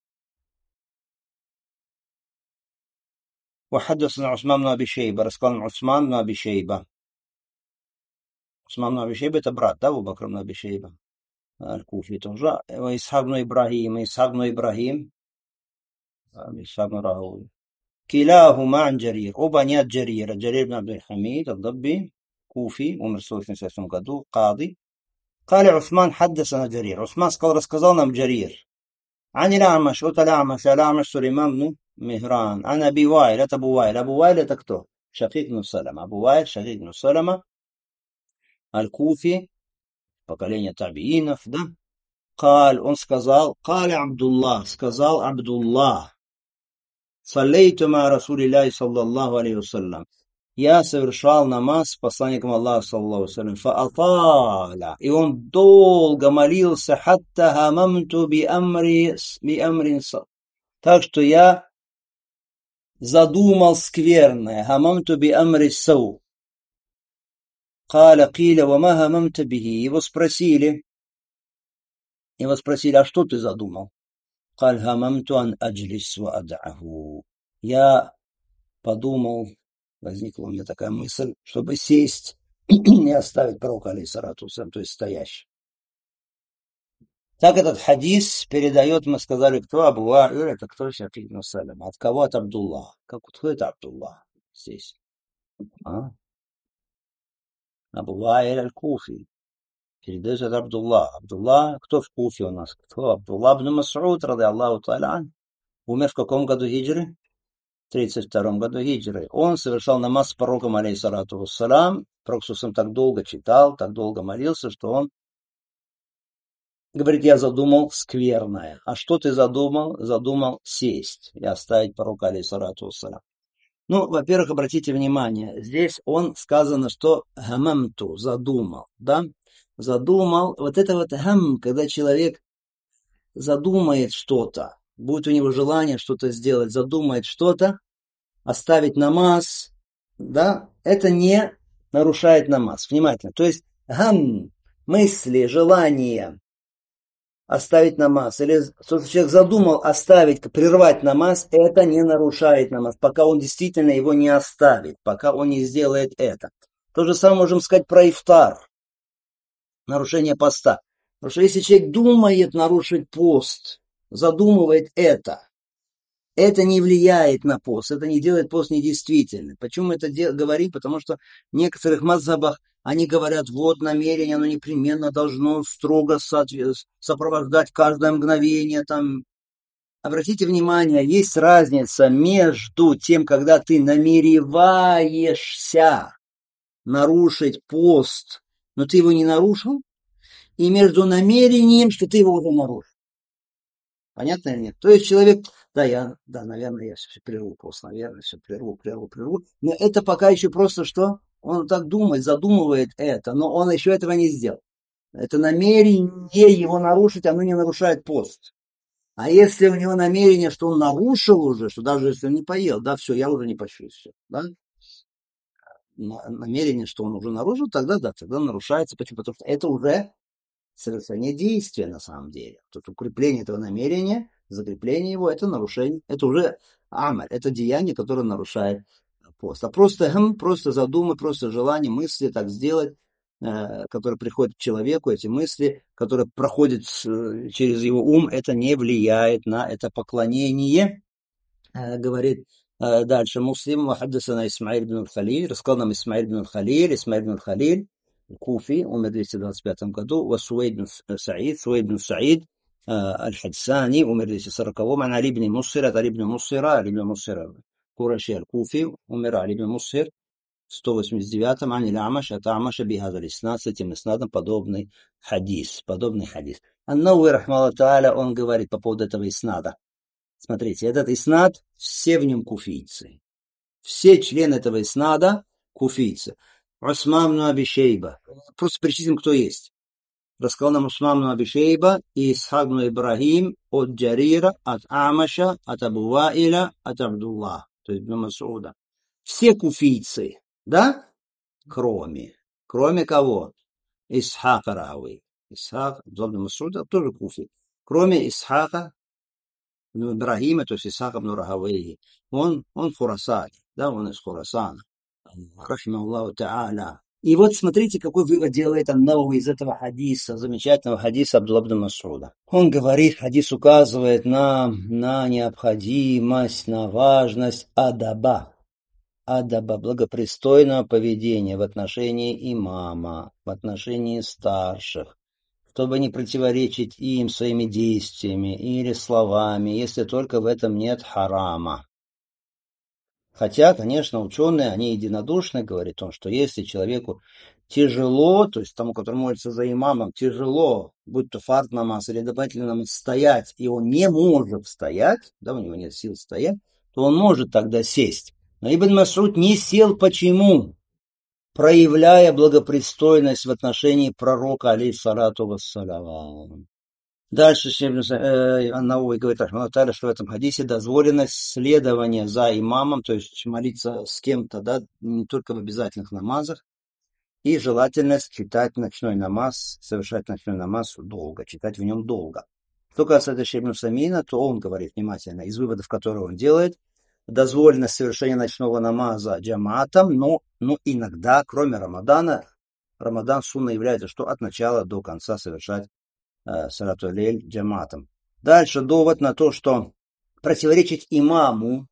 وحدثنا عثمان بن أبي شيبة рассказал عثمان بن أبي شيبة. عثمان بن أبي شيبة это брат, да, Абу Бакр бн Аби Шейба, аль-Куфи тоже. وإسحاق بن إبراهيم, إسحاق بن إبراهيم, إسحاق بن راهوي. كلاهما عن جرير. оба они от Джарира. جرير بن عبد الحميد الضبي, كوفي, умер в 187 году, قاضي. قال عثمان حدثنا جرير. عثمان рассказал нам Джарир. عن الأعمش, от الأعمش, الأعمش سليمان بن مهران. عن أبي وائل, это Абу Ваиль. Абу Ваиль это кто? Шакик бн Салама. Абу Ваиль, Шакик бн Салама, аль-Куфи, поколение табиинов, да? قال, он сказал, قال Абдуллах, сказал Абдуллах, саллейту ма Расулиллахи саллаллаху алейхи вассалям. Я совершал намаз с посланником Аллаха саллаллаху алейхи вассалям. Фааталя, и он долго молился, хатта хамамту би амрин, так что я задумал скверное. Хамамту би амри сау. Каля киля ва ма хамамта бихи. Его спросили, а что ты задумал? Каль хамамту ан аджлис ва ад'аху. Я подумал, возникла у меня такая мысль, чтобы сесть и оставить пророка алейхиссалату вассалям, то есть стоящий. Так этот хадис передает, мы сказали, кто Абу Ваиль, это кто Шакик бн Салам. От кого? От Абдуллах. Кто это Абдуллах здесь? Абу Ваиль аль-Куфи. Передает от Абдуллах. Абдуллах, кто в Куфе у нас? Кто? Абдуллах бн Мас'уд, ради Аллаху та'аля. Умер в каком году хиджры? В 32-м году хиджры. Он совершал намаз с пророком, алейхиссалату вассалам. Пророк сам так долго читал, так долго молился, что он говорит, я задумал скверное. А что ты задумал? Задумал сесть и оставить пророка, алейхиссалату вассалам. Ну, во-первых, обратите внимание, здесь сказано, что хамамту, задумал, да? Задумал, вот это вот хам, когда человек задумает что-то, будет у него желание что-то сделать, задумает что-то, оставить намаз, да, это не нарушает намаз. Внимательно. То есть хам, мысли, желания оставить намаз, или что человек задумал оставить, прервать намаз, это не нарушает намаз, пока он действительно его не оставит, пока он не сделает это. То же самое можем сказать про ифтар, нарушение поста. Потому что если человек думает нарушить пост, задумывает это не влияет на пост, это не делает пост недействительным. Почему мы это говорим? Потому что в некоторых мазхабах они говорят, вот намерение, оно непременно должно строго сопровождать каждое мгновение. Там. Обратите внимание, есть разница между тем, когда ты намереваешься нарушить пост, но ты его не нарушил, и между намерением, что ты его уже нарушил. Понятно или нет? То есть человек, наверное, я все прерву пост, наверное, все прерву. Но это пока еще просто что? Он так думает, задумывает это, но он еще этого не сделал. Это намерение его нарушить, оно не нарушает пост. А если у него намерение, что он нарушил уже, что даже если он не поел, да, все, я уже не пощусь, все, да? Намерение, что он уже нарушил, тогда нарушается. Почему? Потому что это уже совершение действия на самом деле. Тут укрепление этого намерения, закрепление его, это нарушение, это уже амаль, это деяние, которое нарушает пост. А просто задумать, просто желание, мысли так сделать, которые приходят к человеку, эти мысли, которые проходят через его ум, это не влияет на это поклонение. Говорит дальше Муслим: «Вахаддасана Исмаиль ибн аль-Халиль», рассказал нам Исмаиль ибн аль-Халиль, Куфи, умер в 225 году, Суэйд ибн Саид аль-Хадсани, умер в 240-м, Али ибн Мусира, Кураши аль-Куфи, умер Али ибн Мусир, в 189-м, Ани Амаш, от Амаша бихазаль иснад, с этим иснадом подобный хадис. Ан-Науи, рахмаллаху тааля, он говорит по поводу этого иснада. Смотрите, этот иснад, все в нем куфийцы. Все члены этого иснада куфийцы. Усман ибн Аби Шейба. Просто перечислим, кто есть. Рассказал нам Усман ибн Аби Шейба и Исхак ибн Ибрахим от Джарира, от Амаша, от Абу Ваиля, от Абдуллах, то есть ибн Масуда. Все куфийцы, да? Кроме кого? Исхака Рауи. Исхак, ибн Масуда, тоже куфи. Кроме Исхака Ибрахима, то есть Исхака ибн Рахавейhi. Он Хурасани, да, он из Хурасана. Рахимахуллаху та'аля. И вот смотрите, какой вывод делает Ан-Навави из этого хадиса, замечательного хадиса Абдулла ибн Мас'уда. Он говорит, хадис указывает нам на необходимость, на важность адаба, благопристойного поведения в отношении имама, в отношении старших, чтобы не противоречить им своими действиями или словами, если только в этом нет харама. Хотя, конечно, ученые, они единодушны, говорят о том, что если человеку тяжело, то есть тому, который молится за имамом, тяжело, будь то фард намаз или дополнительный намаз, стоять, и он не может стоять, да, у него нет сил стоять, то он может тогда сесть. Но Ибн Мас'уд не сел. Почему? Проявляя благопристойность в отношении пророка, алейхиссалату вассалям. Дальше Ан-Науи говорит, что в этом хадисе дозволенность следования за имамом, то есть молиться с кем-то, да, не только в обязательных намазах, и желательность читать ночной намаз, совершать ночной намаз долго, читать в нем долго. Что касается Ибн Самина, то он говорит внимательно, из выводов, которые он делает, дозволенность совершения ночного намаза джамаатом, но иногда, кроме Рамадана, Рамадан сунна является, что от начала до конца совершать салату лейль джамаатом. Дальше довод на то, что противоречить имаму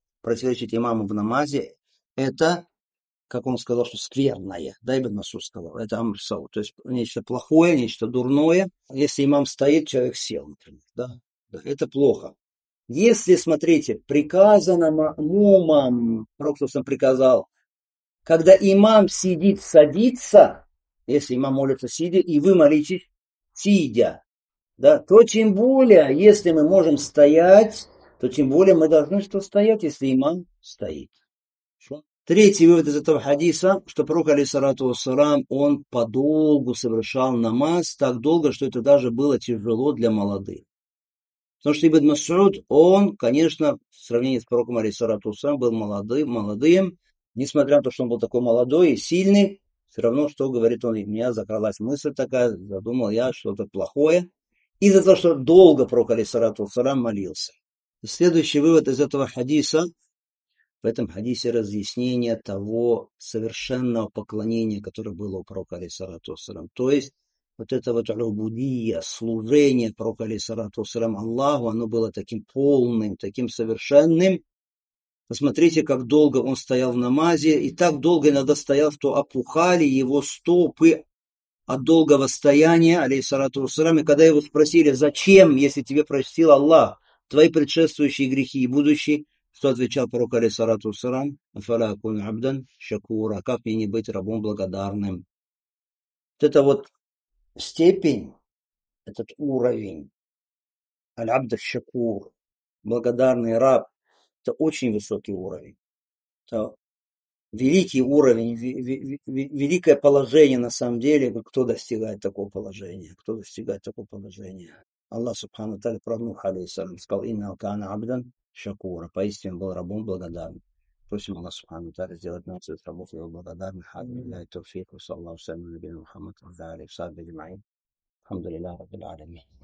в намазе, это, как он сказал, что скверное, да, Ибн Мас'уд сказал, это амр сау, то есть нечто плохое, нечто дурное. Если имам стоит, человек сел, например, да, это плохо. Если, смотрите, приказано ма'мумам, пророк приказал, когда имам сидит, садиться, если имам молится сидя, и вы молитесь сидя, да, то тем более, если мы можем стоять, то тем более мы должны что стоять, если имам стоит. Что? Третий вывод из этого хадиса, что пророк, алейхиссалату вассалам, он подолгу совершал намаз, так долго, что это даже было тяжело для молодых. Потому что Ибн Мас'уд, он, конечно, в сравнении с пророком, алейхиссалату вассалам, был молодым, несмотря на то, что он был такой молодой и сильный, все равно, что говорит он, у меня закралась мысль такая, задумал я что-то плохое, из-за того, что долго пророк, алейхиссалату вассалам, молился. Следующий вывод из этого хадиса, в этом хадисе разъяснение того совершенного поклонения, которое было у пророка, алейхиссалату вассалам. То есть, вот это вот убудия, служение пророка, алейхиссалату вассалам, Аллаху, оно было таким полным, таким совершенным. Посмотрите, как долго он стоял в намазе, и так долго иногда стоял, что опухали его стопы от долгого стояния, алейхиссалату вассалам. И когда его спросили, зачем, если тебе простил Аллах твои предшествующие грехи и будущие, что отвечал пророк, алейхиссалату вассалам: афаля акун абдан шакура, как мне не быть рабом благодарным. Вот это вот степень, этот уровень, аль-абд шакур, благодарный раб, это очень высокий уровень. Это великий уровень, великое положение на самом деле. Кто достигает такого положения? Аллах субхану тааля про Нуха, алейхиссалам, сказал: инна кана абдан шакура. Поистине был рабом благодарным. Просим Аллах субхану тааля сделать нас из рабов его благодарных. Аллаху тауфик, саллаллаху алейхи ва саллям, Мухаммад, алейхи ва саллям, алейхи ва саллям. Алхамдулиллах, раббил алямин.